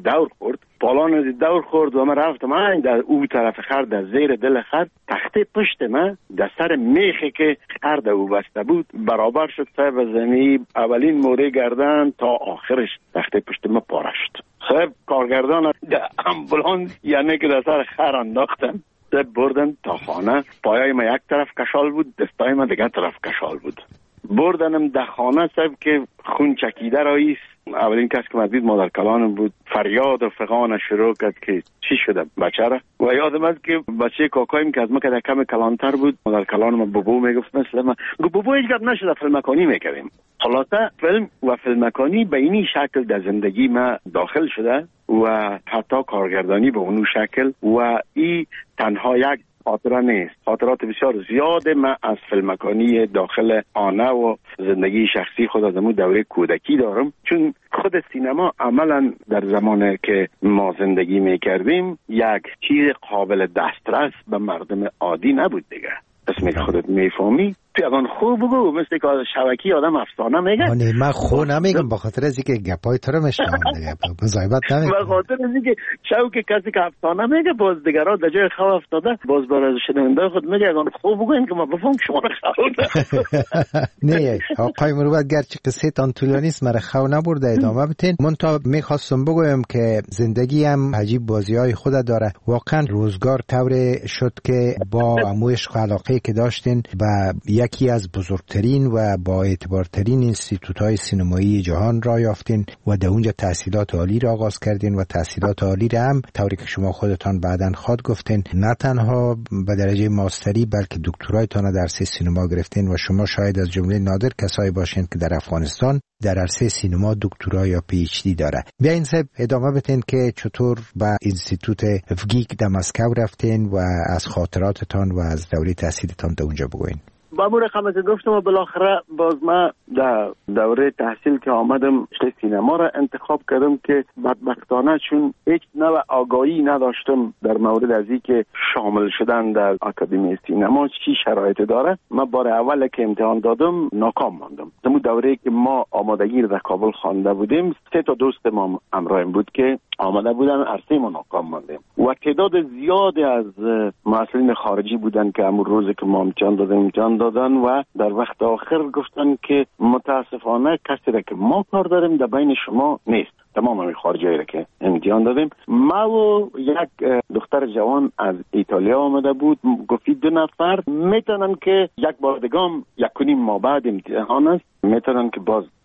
دور خورد و من رفتم این در او طرف خر در زیر دل خر تخته پشت من در سر میخی که خر در او بسته بود برابر شد. صاحب زمین اولین موره گردن تا آخرش تخته پشت من پاره شد. صاحب کارگردان در امبولانس یعنی که در سر خر انداختن بردن تا خانه. پایای ما یک طرف کشال بود، دستای ما دیگه طرف کشال بود. بردنم در خانه. صاحب که خون چکیده راییست. اولین کس که مدید مادر کلانم بود. فریاد و فغان شروع کرد که چی شده بچه را. و یادم است که بچه کاکایم که از ما که کم کلانتر بود مادر کلانم بابو میگفت مثل من بابو هیچ گپ نشده فیلم مکانی میکردیم. خلاصه فیلم و فیلم مکانی به اینی شکل در زندگی ما داخل شده و حتی کارگردانی به اونو شکل و این تنها یک خاطره نیست. خاطرات بسیار زیاده من از فیلمکانی داخل آنه و زندگی شخصی خود از امون دوره کودکی دارم. چون خود سینما عملا در زمانی که ما زندگی میکردیم یک چیز قابل دسترس به مردم عادی نبود دیگه. اسمی که خودت میفهمی تو اگان خوب بگو مثل که شبکی آدم افسانه میگه. من خود نمیگم به خاطر از اینکه گپای تو رو میشنم دیگه مزایبت نمیگم. به خاطر از اینکه شوک کسی که افسانه میگه باز دیگران در جای خواب افتاده باز برای شنونده خود میگه اگان خوب بگو این که ما بفهم شما رو خواه نه آقای مروت گرچه قصه تان طولانی است مرا خواه نبرده ادامه بتین. من تا میخواستم بگویم که زندگی هم عجیب بازی های خود داره. واقعا روزگار طوری شد که با عمویش علاقه که داشتین و یکی از بزرگترین و با اعتبارترین اینستیتوت‌های سینمایی جهان را یافتین و در اونجا تحصیلات عالی را آغاز کردین و تحصیلات عالی را هم طوری که شما خودتان بعداً خود گفتین نه تنها به درجه ماستری بلکه دکترایتان در عرصه سینما گرفتین و شما شاید از جمله نادر کسایی باشین که در افغانستان در عرصه سینما دکترا یا پی اچ دی داره. بیاین صاحب ادامه بدین که چطور به اینستیتوت افگیک در مسکو رفتین و از خاطراتتان و از دوره تحصیلتان در اونجا بگوین. با مو رقم که گفتم و بالاخره باز ما در دوره تحصیل که آمدم رشته سینما را انتخاب کردم که بدبختانه چون هیچ نوع آگاهی نداشتم در مورد از این که شامل شدن در آکادمی سینما چی شرایط داره. من بار اول که امتحان دادم ناکام ماندم. در دوره که ما آمادگی در کابل خوانده بودیم 3 تا دوست ما همراهیم بود که آماده بودن عرصه ما ناکام ماندیم و تعداد زیادی از محصلین خارجی بودن که همون روزی که ما امتحان دادن و در وقت آخر گفتن که متاسفانه کسی را که ما کار داریم در بین شما نیست. تمام همین خارجی را که امتحان دادیم. ما و یک دختر جوان از ایتالیا آمده بود. گفتی 2 نفر میتونن که یک بار دگام 1.5 ماه بعد امتحان است میتونن که باز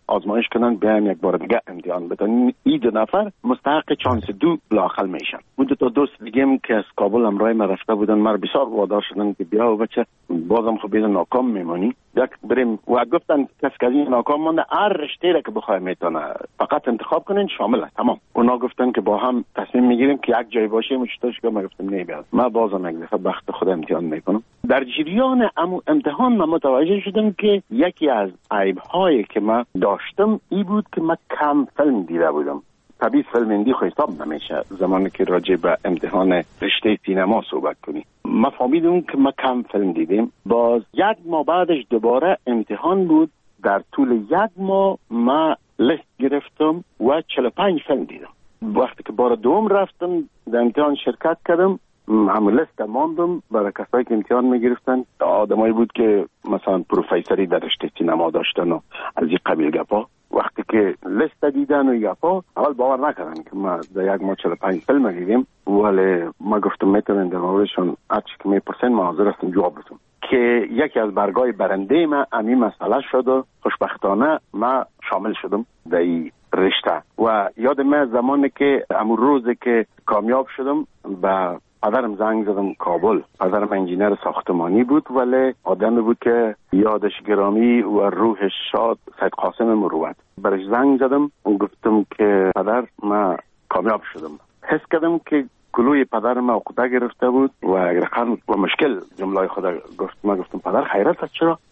آزمایش کنن بیان یک بار دیگه امتحان بدن. این 2 نفر مستحق چانس 2 لااقل میشن. اون 2 تا دوست دیگه هم که از کابل همراه ما رفته بودن مرا بسیار وادار شدن که بیا و بچه بازم خب بیاد ناکام میمونی یک بریم و گفتن کسی که این ناکام مونده هر رشته را که بخواه میتونه فقط انتخاب کنین شامل است. تمام. اونا گفتن که با هم تصمیم میگیریم که یک جای باشیم. چطورش که ما گفتم نه بیاد ما بازم یک دفعه بخت خود امتحان میکنم. در جریان امتحان من متوجه شدم که یکی از عیب‌هایی که من داشتم این بود که من کم فیلم دیده بودم. طبیعی فیلم هندی حساب نمیشه زمانی که راجع به امتحان رشته سینما صحبت کنی. من فهمیدم که من کم فیلم دیدم. باز 1 ماه بعدش دوباره امتحان بود. در طول 1 ماه من لیست گرفتم و 45 فیلم دیدم. وقتی که بار دوم رفتم در امتحان شرکت کردم همون لیست ماندم برای کسایی که امتحان میگرفتن. آدمایی بود که مثلا پروفیسوری در رشته سینما داشتن و از این قبیل گپا. وقتی که لیست دیدن و گپا اول باور نکردن که ما در 1 ماه 45 فیلم دیدیم، ولی ما گفتم میتونن در موردشون هرچی که میپرسن ما حاضر هستم جواب بدم. که یکی از برگای برنده ما همین مسئله شد و خوشبختانه ما شامل شدم در این رشته. و یاد من زمانی که همون روزی که کامیاب شدم به پدرم زنگ زدم کابل. پدرم انجینر ساختمانی بود ولی آدمی بود که یادش گرامی و روحش شاد سید قاسم مروت. برش زنگ زدم و گفتم که پدر من کامیاب شدم. حس کردم که کلوی پدرم عقده گرفته بود و رقم و مشکل جمله خدا گفت. ما گفتم پدر خیرت است چرا؟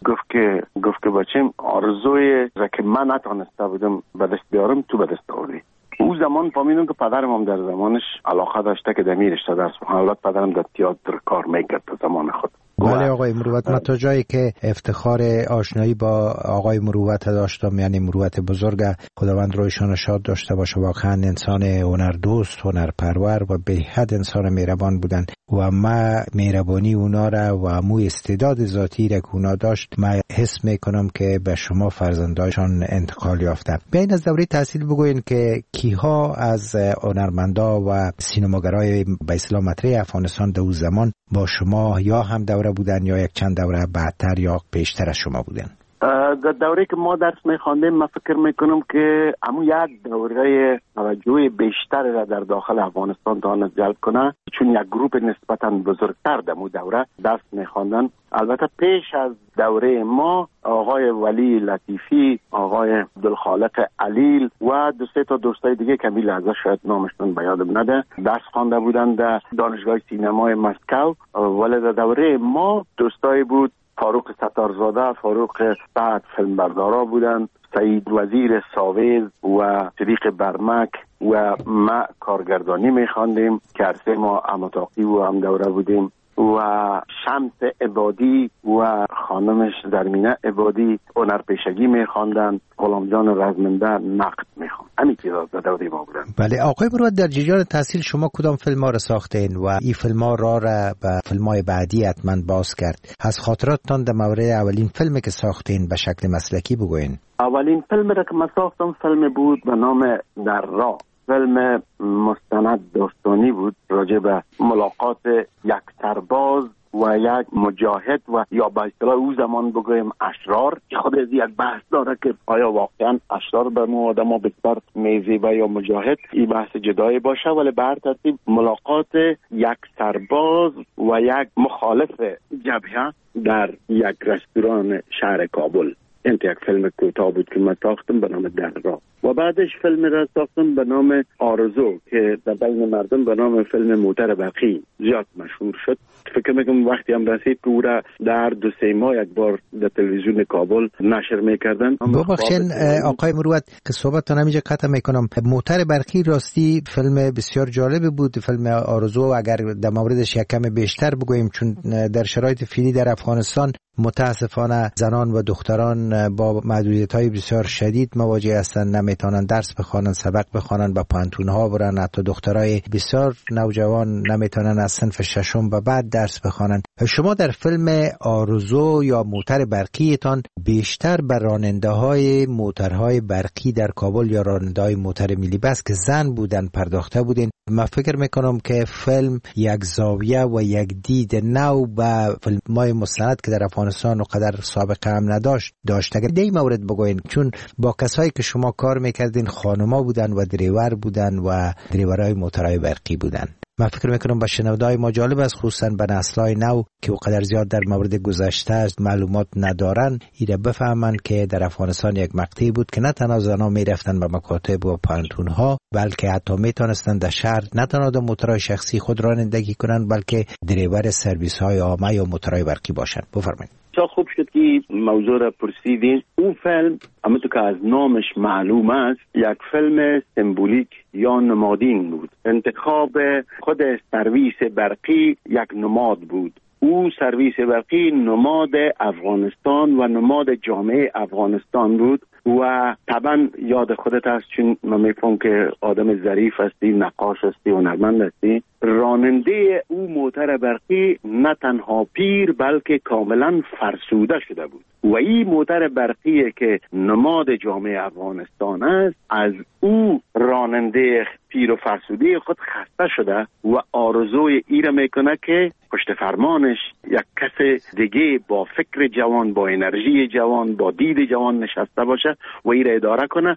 گفت که بچم آرزوی را که من نتونسته بودم به دست بیارم تو به دست آوردی. او زمان فهمیدم که پدرم هم در زمانش علاقه داشته که دمی رشته درس بخونه. البته پدرم در تئاتر کار میکرد در زمان خود. بله آقای مروت، من تا جایی که افتخار آشنایی با آقای مروت داشتم، یعنی مروت بزرگ، خداوند رویشان شاد داشته باشه، واقعا انسان هنردوست، هنرپرور و به حد انسان مهربان بودن و ما مهربانی اونا را و امو استعداد ذاتی را که اونا داشت ما حس میکنم که به شما فرزندایشان انتقال یافته. بیاین از دوره تحصیل بگوین که کیها از هنرمندا و سینماگرای به اصطلاح مطرح افغانستان در اون زمان با شما یا هم دوره بودن یا یک چند دوره بعدتر یا پیشتر از شما بودن؟ در دوره که ما درس میخواندیم من فکر میکنم که همون یک دوره توجه بیشتر را در داخل افغانستان تواند جلب کنه، چون یک گروپ نسبتا بزرگتر در اون دوره درس میخواندن. البته پیش از دوره ما آقای ولی لطیفی، آقای عبدالخالق علیل و 2-3 تا دوستای دیگه که می لحظه شاید نامشون به یادم نده درس خوانده بودن در دانشگاه سینمای مسکو. ولی در دوره ما دوستای بود فاروق ستارزاده، فاروق سعد فیلمبردارا بودن، سعید وزیر ساویز و صدیق برمک و ما کارگردانی میخواندیم که عرصه ما اماتاقی و هم دوره بودیم و شمس عبادی و خانمش درمینه عبادی هنرپیشگی میخواندن، غلام جان رزمنده نقد میخواند. همین چیزا در دوره ما بودن. بله آقای مروت، در جریان تحصیل شما کدام فیلم ها را ساختین و این فیلم ها را به فیلم های بعدی حتما باز کرد؟ از خاطراتتان در مورد اولین فیلمی که ساختین به شکل مسلکی بگوین. اولین فیلم را که من ساختم فیلم بود به نام در راه. فیلم مستند داستانی بود راجع به ملاقات یک سرباز و یک مجاهد و یا به اصطلاح او زمان بگویم اشرار، که خود از یک بحث داره که آیا واقعا اشرار به ما آدم ها بسیار میزیبه یا مجاهد، این بحث جدایی باشه. ولی به هر ترتیب ملاقات یک سرباز و یک مخالف جبهه در یک رستوران شهر کابل. این یک فیلم کوتاه بود که من ساختم به نام در راه و بعدش فیلم را ساختم به نام آرزو که در بین مردم به نام فیلم موتر برقی زیاد مشهور شد. فکر میکنم وقتی هم رسید که او را در 2-3 ماه یک بار در تلویزیون کابل نشر میکردن. ببخشید آقای مروت که صحبتتون همینجا قطع میکنم. موتر برقی راستی فیلم بسیار جالب بود. فیلم آرزو اگر در موردش یک کم بیشتر بگوییم، چون در شرایط فعلی در افغانستان متاسفانه زنان و دختران با محدودیت‌های بسیار شدید مواجه هستند، نمیتونن درس بخوانن، سبق بخوانن، با پانتون‌ها برن. حتی دخترای بسیار نوجوان نمیتونن از صنف 6 و بعد درس بخوانن. شما در فیلم آرزو یا موتر برقیتان بیشتر بر راننده‌های موترهای برقی در کابل یا راننده‌های موتر ملی بس که زن بودن پرداخته بودین. من فکر میکنم که فیلم یک زاویه و یک دید نو به فیلم‌های مستند که در افغانستان افغانستان و قدر سابقه هم داشت. اگر دی مورد بگوین، چون با کسایی که شما کار میکردین خانوما بودن و دریور بودن و دریورای موترهای برقی بودن. من فکر میکنم با شنودای ما جالب است، خصوصا به نسل‌های نو که قدر زیاد در مورد گذشته از معلومات ندارن، ایره بفهمن که در افغانستان یک مقطعی بود که نه تنها زنان میرفتن به مکاتب و پانتون‌ها، بلکه حتی میتونستن در شهر نه تنها در موترهای شخصی خود رانندگی کنن، بلکه دریور سرویس‌های عامه یا موترهای برقی باشن. بفرمایید. خوب شد که موضوع را پرسیدین. اون فیلم همونطور که از نامش معلوم است یک فیلم سمبولیک یا نمادین بود. انتخاب خود سرویس برقی یک نماد بود. او سرویس برقی نماد افغانستان و نماد جامعه افغانستان بود و طبعا یاد خودت هست، چون من میفهم که آدم ظریف هستی، نقاش هستی، هنرمند هستی. راننده او موتر برقی نه تنها پیر بلکه کاملا فرسوده شده بود و این موتر برقی که نماد جامعه افغانستان است، از او راننده پیر و فرسوده خود خسته شده و آرزوی ای را میکنه که پشت فرمانش یک کس دیگه با فکر جوان، با انرژی جوان، با دید جوان نشسته باشه و ای را اداره کنه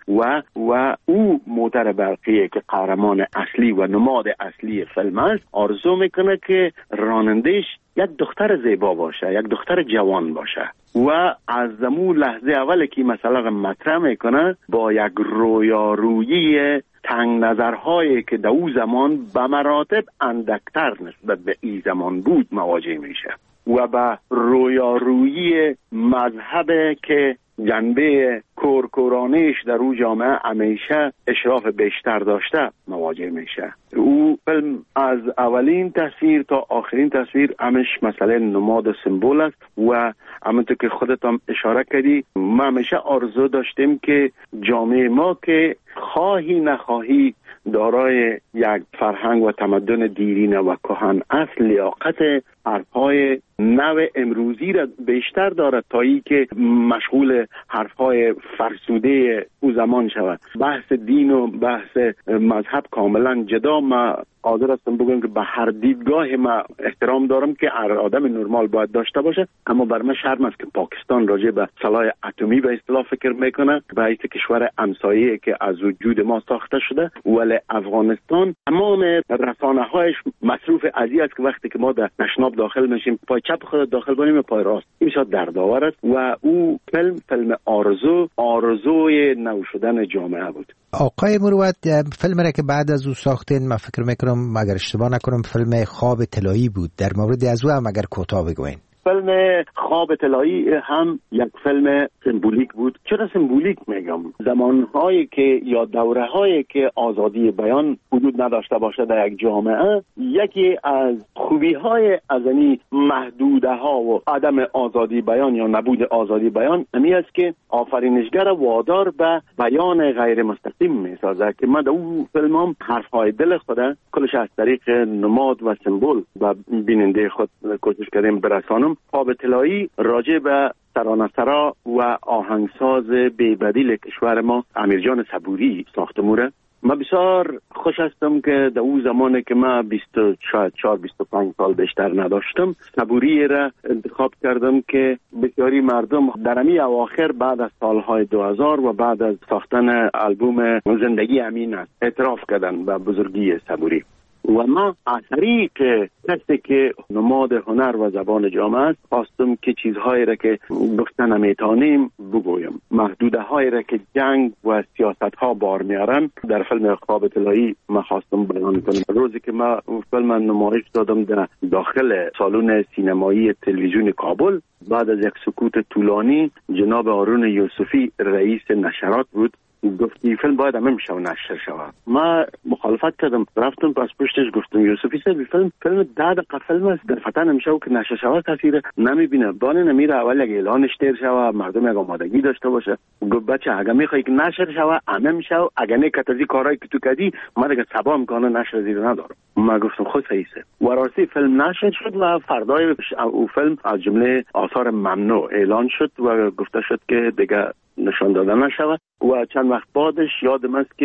و او موتر برقی که قهرمان اصلی و نماد اصلی فیلم است، آرزو میکنه که رانندهش یک دختر زیبا باشه، یک دختر جوان باشه و از زمون لحظه اول که مثلا مطرح میکنه با یک رویارویی تنگ نظرهایی که در او زمان به مراتب اندکتر نسبت به این زمان بود مواجه میشه و به رویارویی مذهب که جنبه کورکورانیش در او جامعه همیشه اشراف بیشتر داشته مواجه میشه. او فیلم از اولین تصویر تا آخرین تصویر همش مسئله نماد و سمبول است و همونطور که خودت هم اشاره کردی، ما همیشه آرزو داشتیم که جامعه ما که خواهی نخواهی دارای یک فرهنگ و تمدن دیرینه و کهن اصل، لیاقت حرفهای نو امروزی را بیشتر دارد تا ای که مشغول حرفهای فرسوده او زمان شود. بحث دین و بحث مذهب کاملا جدا. ما قادر هستم بگم که به هر دیدگاه ما احترام دارم که هر آدم نرمال باید داشته باشه، اما بر من شرم است که پاکستان راجع به سلاح اتمی به اصطلاح فکر میکنه، به حیث کشور همسایه که از وجود ما ساخته شده، ولی افغانستان تمام رسانه‌هایش مصروف ازی است که وقتی که ما در تشناب داخل میشیم پای چپ خود داخل کنیم پای راست، این شاد دردآور است و او فیلم آرزوی نو شدن جامعه بود. آقای مروت، فیلم را که بعد از او ساختین، من فکر میکنم اگر اشتباه نکنم فیلم خواب طلایی بود، در مورد از او هم اگر کوتاه بگوین. فیلم خواب طلایی هم یک فیلم سمبولیک بود. چرا سمبولیک میگم؟ زمانهایی که یا دوره‌هایی که آزادی بیان حدود نداشته باشه در یک جامعه، یکی از خوبی‌های از این محدوده‌ها و عدم آزادی بیان یا نبود آزادی بیان امی است که آفرینشگر وادار به بیان غیر مستقیم می‌سازد که من در اون فیلم هم حرف‌های دل خودم کلش از طریق نماد و سمبول و بیننده خود کوشش کردیم برسانم. خواب طلایی راجع به ترانه‌سرا و آهنگساز بی‌بدیل کشور ما امیرجان صبوری ساخته موره. من بسیار خوش هستم که در اون زمانی که من 24-25 سال بیشتر نداشتم، صبوری را انتخاب کردم که بسیاری مردم در امی اواخر بعد از سالهای 2000 و بعد از ساختن آلبوم زندگی امین است اعتراف کردن به بزرگی صبوری و ما از طریق کسی که نماد هنر و زبان جامعه است خواستم که چیزهایی را که گفتن نمیتونیم بگویم، محدوده هایی را که جنگ و سیاست ها بار میارن در فیلم خواب طلایی ما خواستم بیان کنم. روزی که ما فیلم نمایش دادم در داخل سالن سینمایی تلویزیون کابل، بعد از یک سکوت طولانی جناب هارون یوسفی رئیس نشرات بود گفتی فیلم باید همه میشه و نشر شود. ما مخالفت کردم، رفتم پس پشتش گفتم یوسفی صاحب فیلم 10 دقیقه فیلم است، در فتن نمیشه و که نشر شود کسی نمیبینه، بانه نمیره اول یک اعلانش تیر شود، مردم یک آمادگی داشته باشه. گفت بچه اگه میخوای که نشر شود همه میشه و اگه نکتازی کارهایی که تو کردی ما دیگه صبا میکنه نشر زیر ندارم. ما گفتم خود صحیحه و راستی فیلم نشر شد و فردای او فیلم از جمله آثار ممنوع اعلان شد و گفته شد که دیگه نشان داده نشود و چند وقت بعدش یادم است که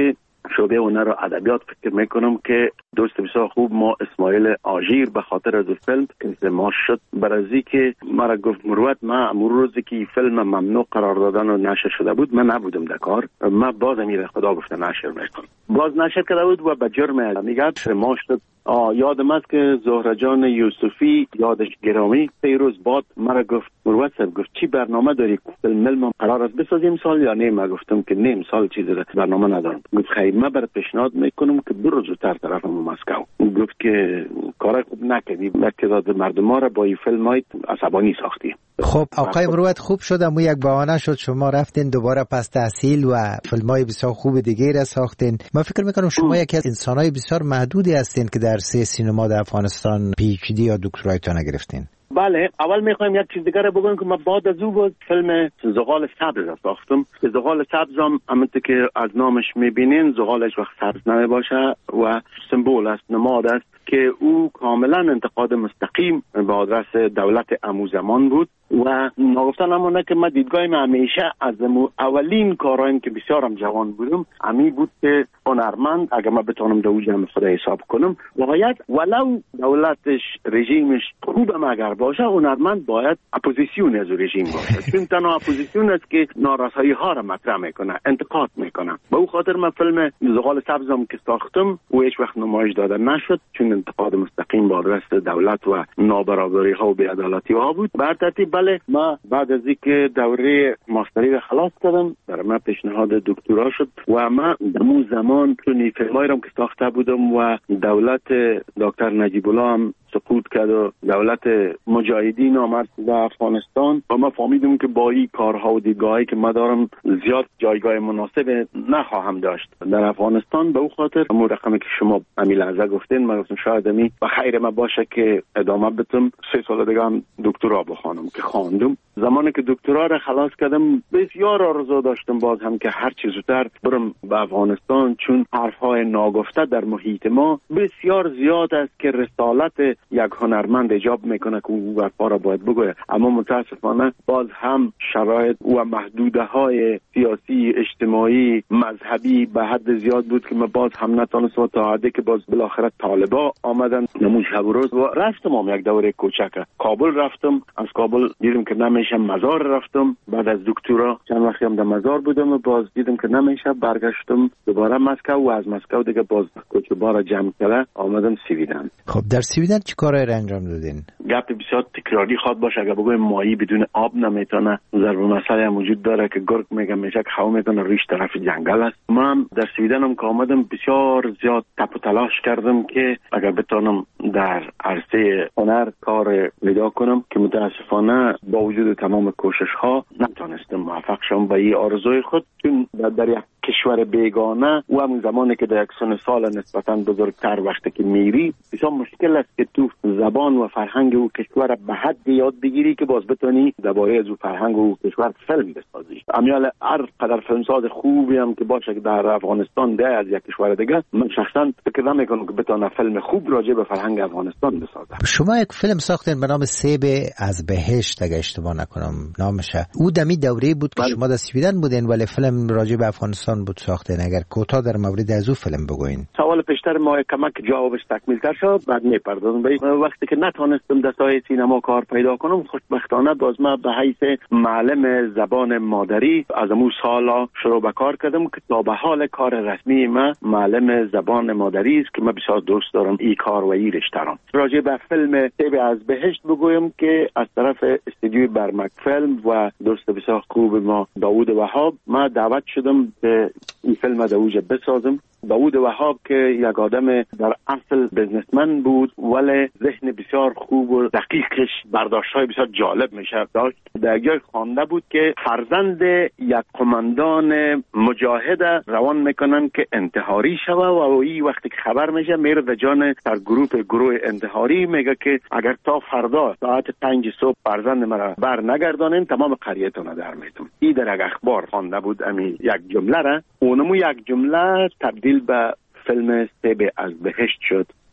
شعبه هنر و ادبیات فکر میکنم که دوست بسیار خوب ما اسماعیل آژیر به خاطر از فیلم که ما شد برازی که مرا گفت مروت ما امروز روزی که فیلم ممنوع قرار دادن و نشر شده بود من نبودم در کار، ما باز امیر خدا گفته نشر میکنم، باز نشر کرده بود و به جرم میگه ما شد. یادم است که زهره جان یوسفی یادش گرامی پیروز باد مرا گفت مروت صاحب گفت چی برنامه داری فیلم قرار است بسازیم سال یا نه؟ ما گفتم که نه سال چیزی برنامه ندارم. گفت خیر من برات پیشنهاد میکنم که برو زودتر طرف مسکو. گفت که کار خوب نکردی، تعداد مردم را با این فیلم های عصبانی ساختی. خب آقای مروت خوب شد امو یک بهانه شد شما رفتین دوباره پس تحصیل و فیلم‌های بسیار خوب دیگه را ساختین. من فکر میکنم شما یکی از انسان‌های بسیار محدودی هستین که در سینما در افغانستان PhD یا دکترایتون گرفتین. بله، اول میخوایم یک چیز دیگه بگم که من بعد از او فیلم زغال سبز ساختم که زغال سبز هم همونطور که از نامش میبینین زغالش وقت سبز نمیباشه و سمبول است، نماد است که او کاملا انتقاد مستقیم به آدرس دولت امو زمان بود و نگفتن همونه که من دیدگاهیم همیشه از اولین کارهایم که بسیارم جوان بودم امی بود که هنرمند اگر من بتونم در جمع خدا حساب کنم باید ولو دولتش رژیمش خوبم اگر باشه هنرمند باید اپوزیسیون از رژیم باشه چون تنها اپوزیسیون است که نارسایی ها را مطرح میکنه، انتقاد میکنه. به او خاطر من فیلم زغال سبزم که ساختم و هیچ وقت نمایش داده نشد چون انتقاد مستقیم با آدرس دولت و نابرابری ها و بی‌عدالتی ها بود. بر ترتیب بله ما بعد از اینکه دوره ماستری را خلاص کردم برای من پیشنهاد دکترا شد و من در زمان چون فیلمایی را که ساخته بودم و دولت دکتر نجیب الله هم سقوط کرد و دولت مجاهدین آمد در افغانستان و ما فهمیدم که با این کارها و دیدگاهی که ما دارم زیاد جایگاه مناسب نخواهم داشت در افغانستان. به او خاطر همون رقمی که شما امیل لحظه گفتین من گفتم شاید امی و خیر ما باشه که ادامه بدم 3 سال دیگه هم دکترا بخوانم که خواندم. زمانی که دکترا را خلاص کردم بسیار آرزو داشتم باز هم که هر چیز زودتر برم به افغانستان چون حرفهای ناگفته در محیط ما بسیار زیاد است که رسالت یک هنرمند ایجاب میکنه که او حرفا را باید بگوید، اما متاسفانه باز هم شرایط و محدوده های سیاسی اجتماعی مذهبی به حد زیاد بود که من باز هم نتونستم تا حدی که باز بالاخره طالبا آمدن نموز شب و روز و رفتم هم یک دوره کوچک کابل رفتم. از کابل دیدم که نمیشه مزار رفتم. بعد از دکترا چند وقتی هم در مزار بودم و باز دیدم که نمیشه برگشتم دوباره مسکو و از مسکو دیگه باز کوچبارا جمع کرده آمدم سویدن. خب در سویدن چی کارایی را انجام دادین؟ گپ بسیار تکراری خواد باشه اگر بگویم ماهی بدون آب نمیتونه. ضرب مسئله هم وجود داره که گرگ میگه میشه که خو میتونه ریش طرف جنگل است. من در سویدن هم که آمدم بسیار زیاد تپ و تلاش کردم که اگر بتونم در عرصه هنر کار پیدا کنم که متاسفانه با وجود تمام کوشش ها نتونستم موفق شم به این آرزوی خود چون در یک کشور بیگانه و همون زمانی که در یک سن سال نسبتاً بزرگتر وقتی که میری بسیار مشکل است که تو زبان و فرهنگ او کشور به حد یاد بگیری که باز بتونی درباره از او فرهنگ و کشور فیلم بسازی. امیال هر قدر فیلمساز خوبی هم که باشه که در افغانستان ده از یک کشور دیگه من شخصا فکر نمیکنم که بتونه فیلم خوب راجع به فرهنگ افغانستان بسازه. شما یک فیلم ساختین به نام سیب از بهشت اگه اشتباه نکنم نامشه. او دمی دوره بود که شما در سویدن بودین ولی فیلم راجع به افغانستان بود ساختین. اگر کوتاه در مورد از او فیلم بگوین. سوال پیشتر ما کمک جوابش تکمیل تر شد بعد میپردازم به وقتی که نتونستم در ساحه سینما کار پیدا کنم خوشبختانه باز ما به حیث معلم زبان مادری از اون سالا شروع به کار کردم که تا به حال کار رسمی ما معلم زبان مادری است که من بسیار دوست دارم این کار و این رشته را. راجع به فیلم سیب از بهشت بگویم که از طرف استودیوی برمک فیلم و دوست بسیار خوب ما داوود وهاب ما دعوت شدم که این فیلم در اوج بسازم. داوود وهاب که یک آدم در اصل بزنسمن بود ولی ذهن بسیار خوب و دقیقش برداشت‌های بسیار جالب میشه داشت. در جای خوانده بود که فرزند یک قماندان مجاهد روان میکنن که انتحاری شوه و این وقتی که خبر میشه میره در جان در گروه انتحاری میگه که اگر تا فردا ساعت 5 صبح فرزند مرا بر نگردانین تمام قریتون در میتون. این در یک اخبار خوانده بود امی یک جمله را اونمو یک جمله تبدیل به فیلم سیب از بهشت شد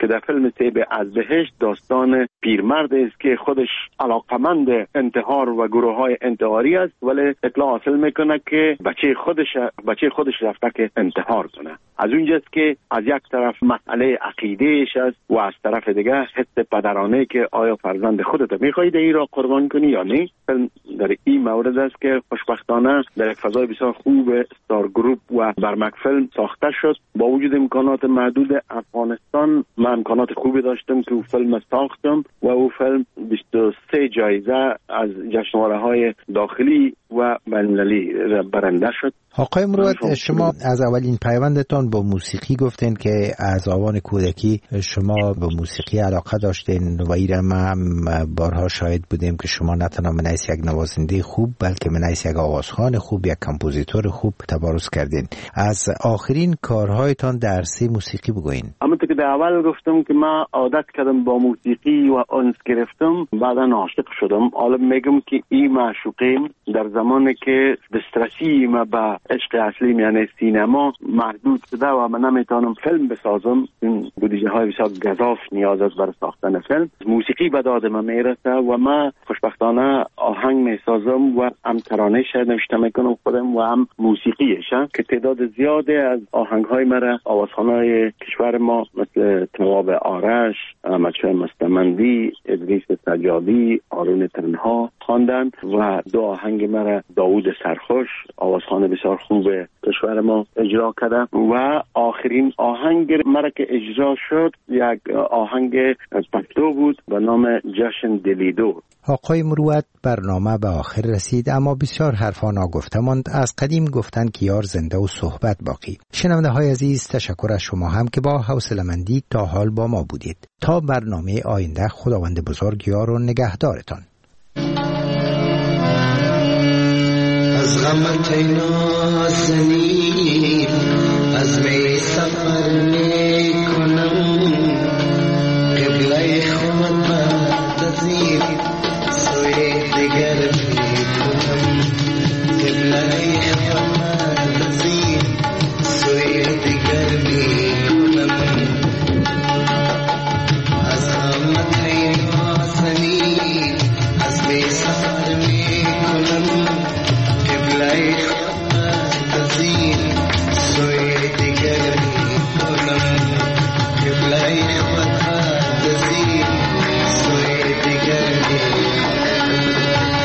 که در فیلم سیب از بهشت داستان پیرمرد است که خودش علاقمند انتحار و گروه های انتحاری است، ولی اطلاع حاصل میکنه که بچه خودش رفته که انتحار کنه. از اونجاست که از یک طرف مسئله عقیدهش است و از طرف دیگه حس پدرانه که آیا فرزند خودت میخواهی این را قربان کنی یا نه. در این مورد است که خوشبختانه در یک فضای بسیار خوب ستار گروپ و برمک فیلم ساخته شد. با وجود امکانات محدود افغانستان من امکانات خوبی داشتم که او فیلم ساختم و او فیلم 23 جایزه از جشنواره‌های داخلی و بین‌المللی برنده شد. آقای مروت، شما از اولین پیوندتان با موسیقی گفتین که از آوان کودکی شما به موسیقی علاقه داشتین و ایرم هم بارها شاهد بودیم که شما نه تنها منیس یک نوازنده خوب بلکه منیس یک آوازخوان خوب، یک کمپوزیتور خوب تبارز کردین. از آخرین کارهایتان در عرصه موسیقی بگوین. همونطور که در اول گفتم که من عادت کردم با موسیقی و انس گرفتم، بعدا عاشق شدم. حالا میگم که این معشوقیم در زمانی که دسترسی ما به عشق اصلی یعنی سینما محدود شده و من نمیتونم فیلم بسازم، این بودجه های بسیار گزاف نیاز است برای ساختن فیلم. موسیقی به داد من میرسه و من خوشبختانه آهنگ میسازم و هم ترانه‌اش نوشته میکنم خودم و هم موسیقیش که تعداد زیاده از آهنگ های مرا آوازخوان‌های کشور ما مثل تواب آرش، احمدشاه مستمندی، ادریس سجادی، آرون تنها خواندن و دو آهنگ مرا داوود سرخوش آوازخوان بسیار خوب کشور ما اجرا کرده و آخرین آهنگ مرا که اجرا شد یک آهنگ پشتو بود به نام جشن دلیدو. آقای مروت، برنامه به آخر رسید اما بسیار حرفا ناگفته ماند. از قدیم گفتن که یار زنده و صحبت باقی. شنونده های عزیز، تشکر از شما هم که با حوصله‌مندی تا حال با ما بودید. تا برنامه آینده، خداوند بزرگ یار و نگهدارتان. از غمت نازنین از می سفر می کنم، قبله خود بردازی سوی دیگر می کنم، قبله خود بردازی سوی دیگر می کنم. از غمت نازنین از می سفر می کنم، قبله خود بردازی سوی دیگر می کنم، قبله خود بردازی سوی دیگر می کنم.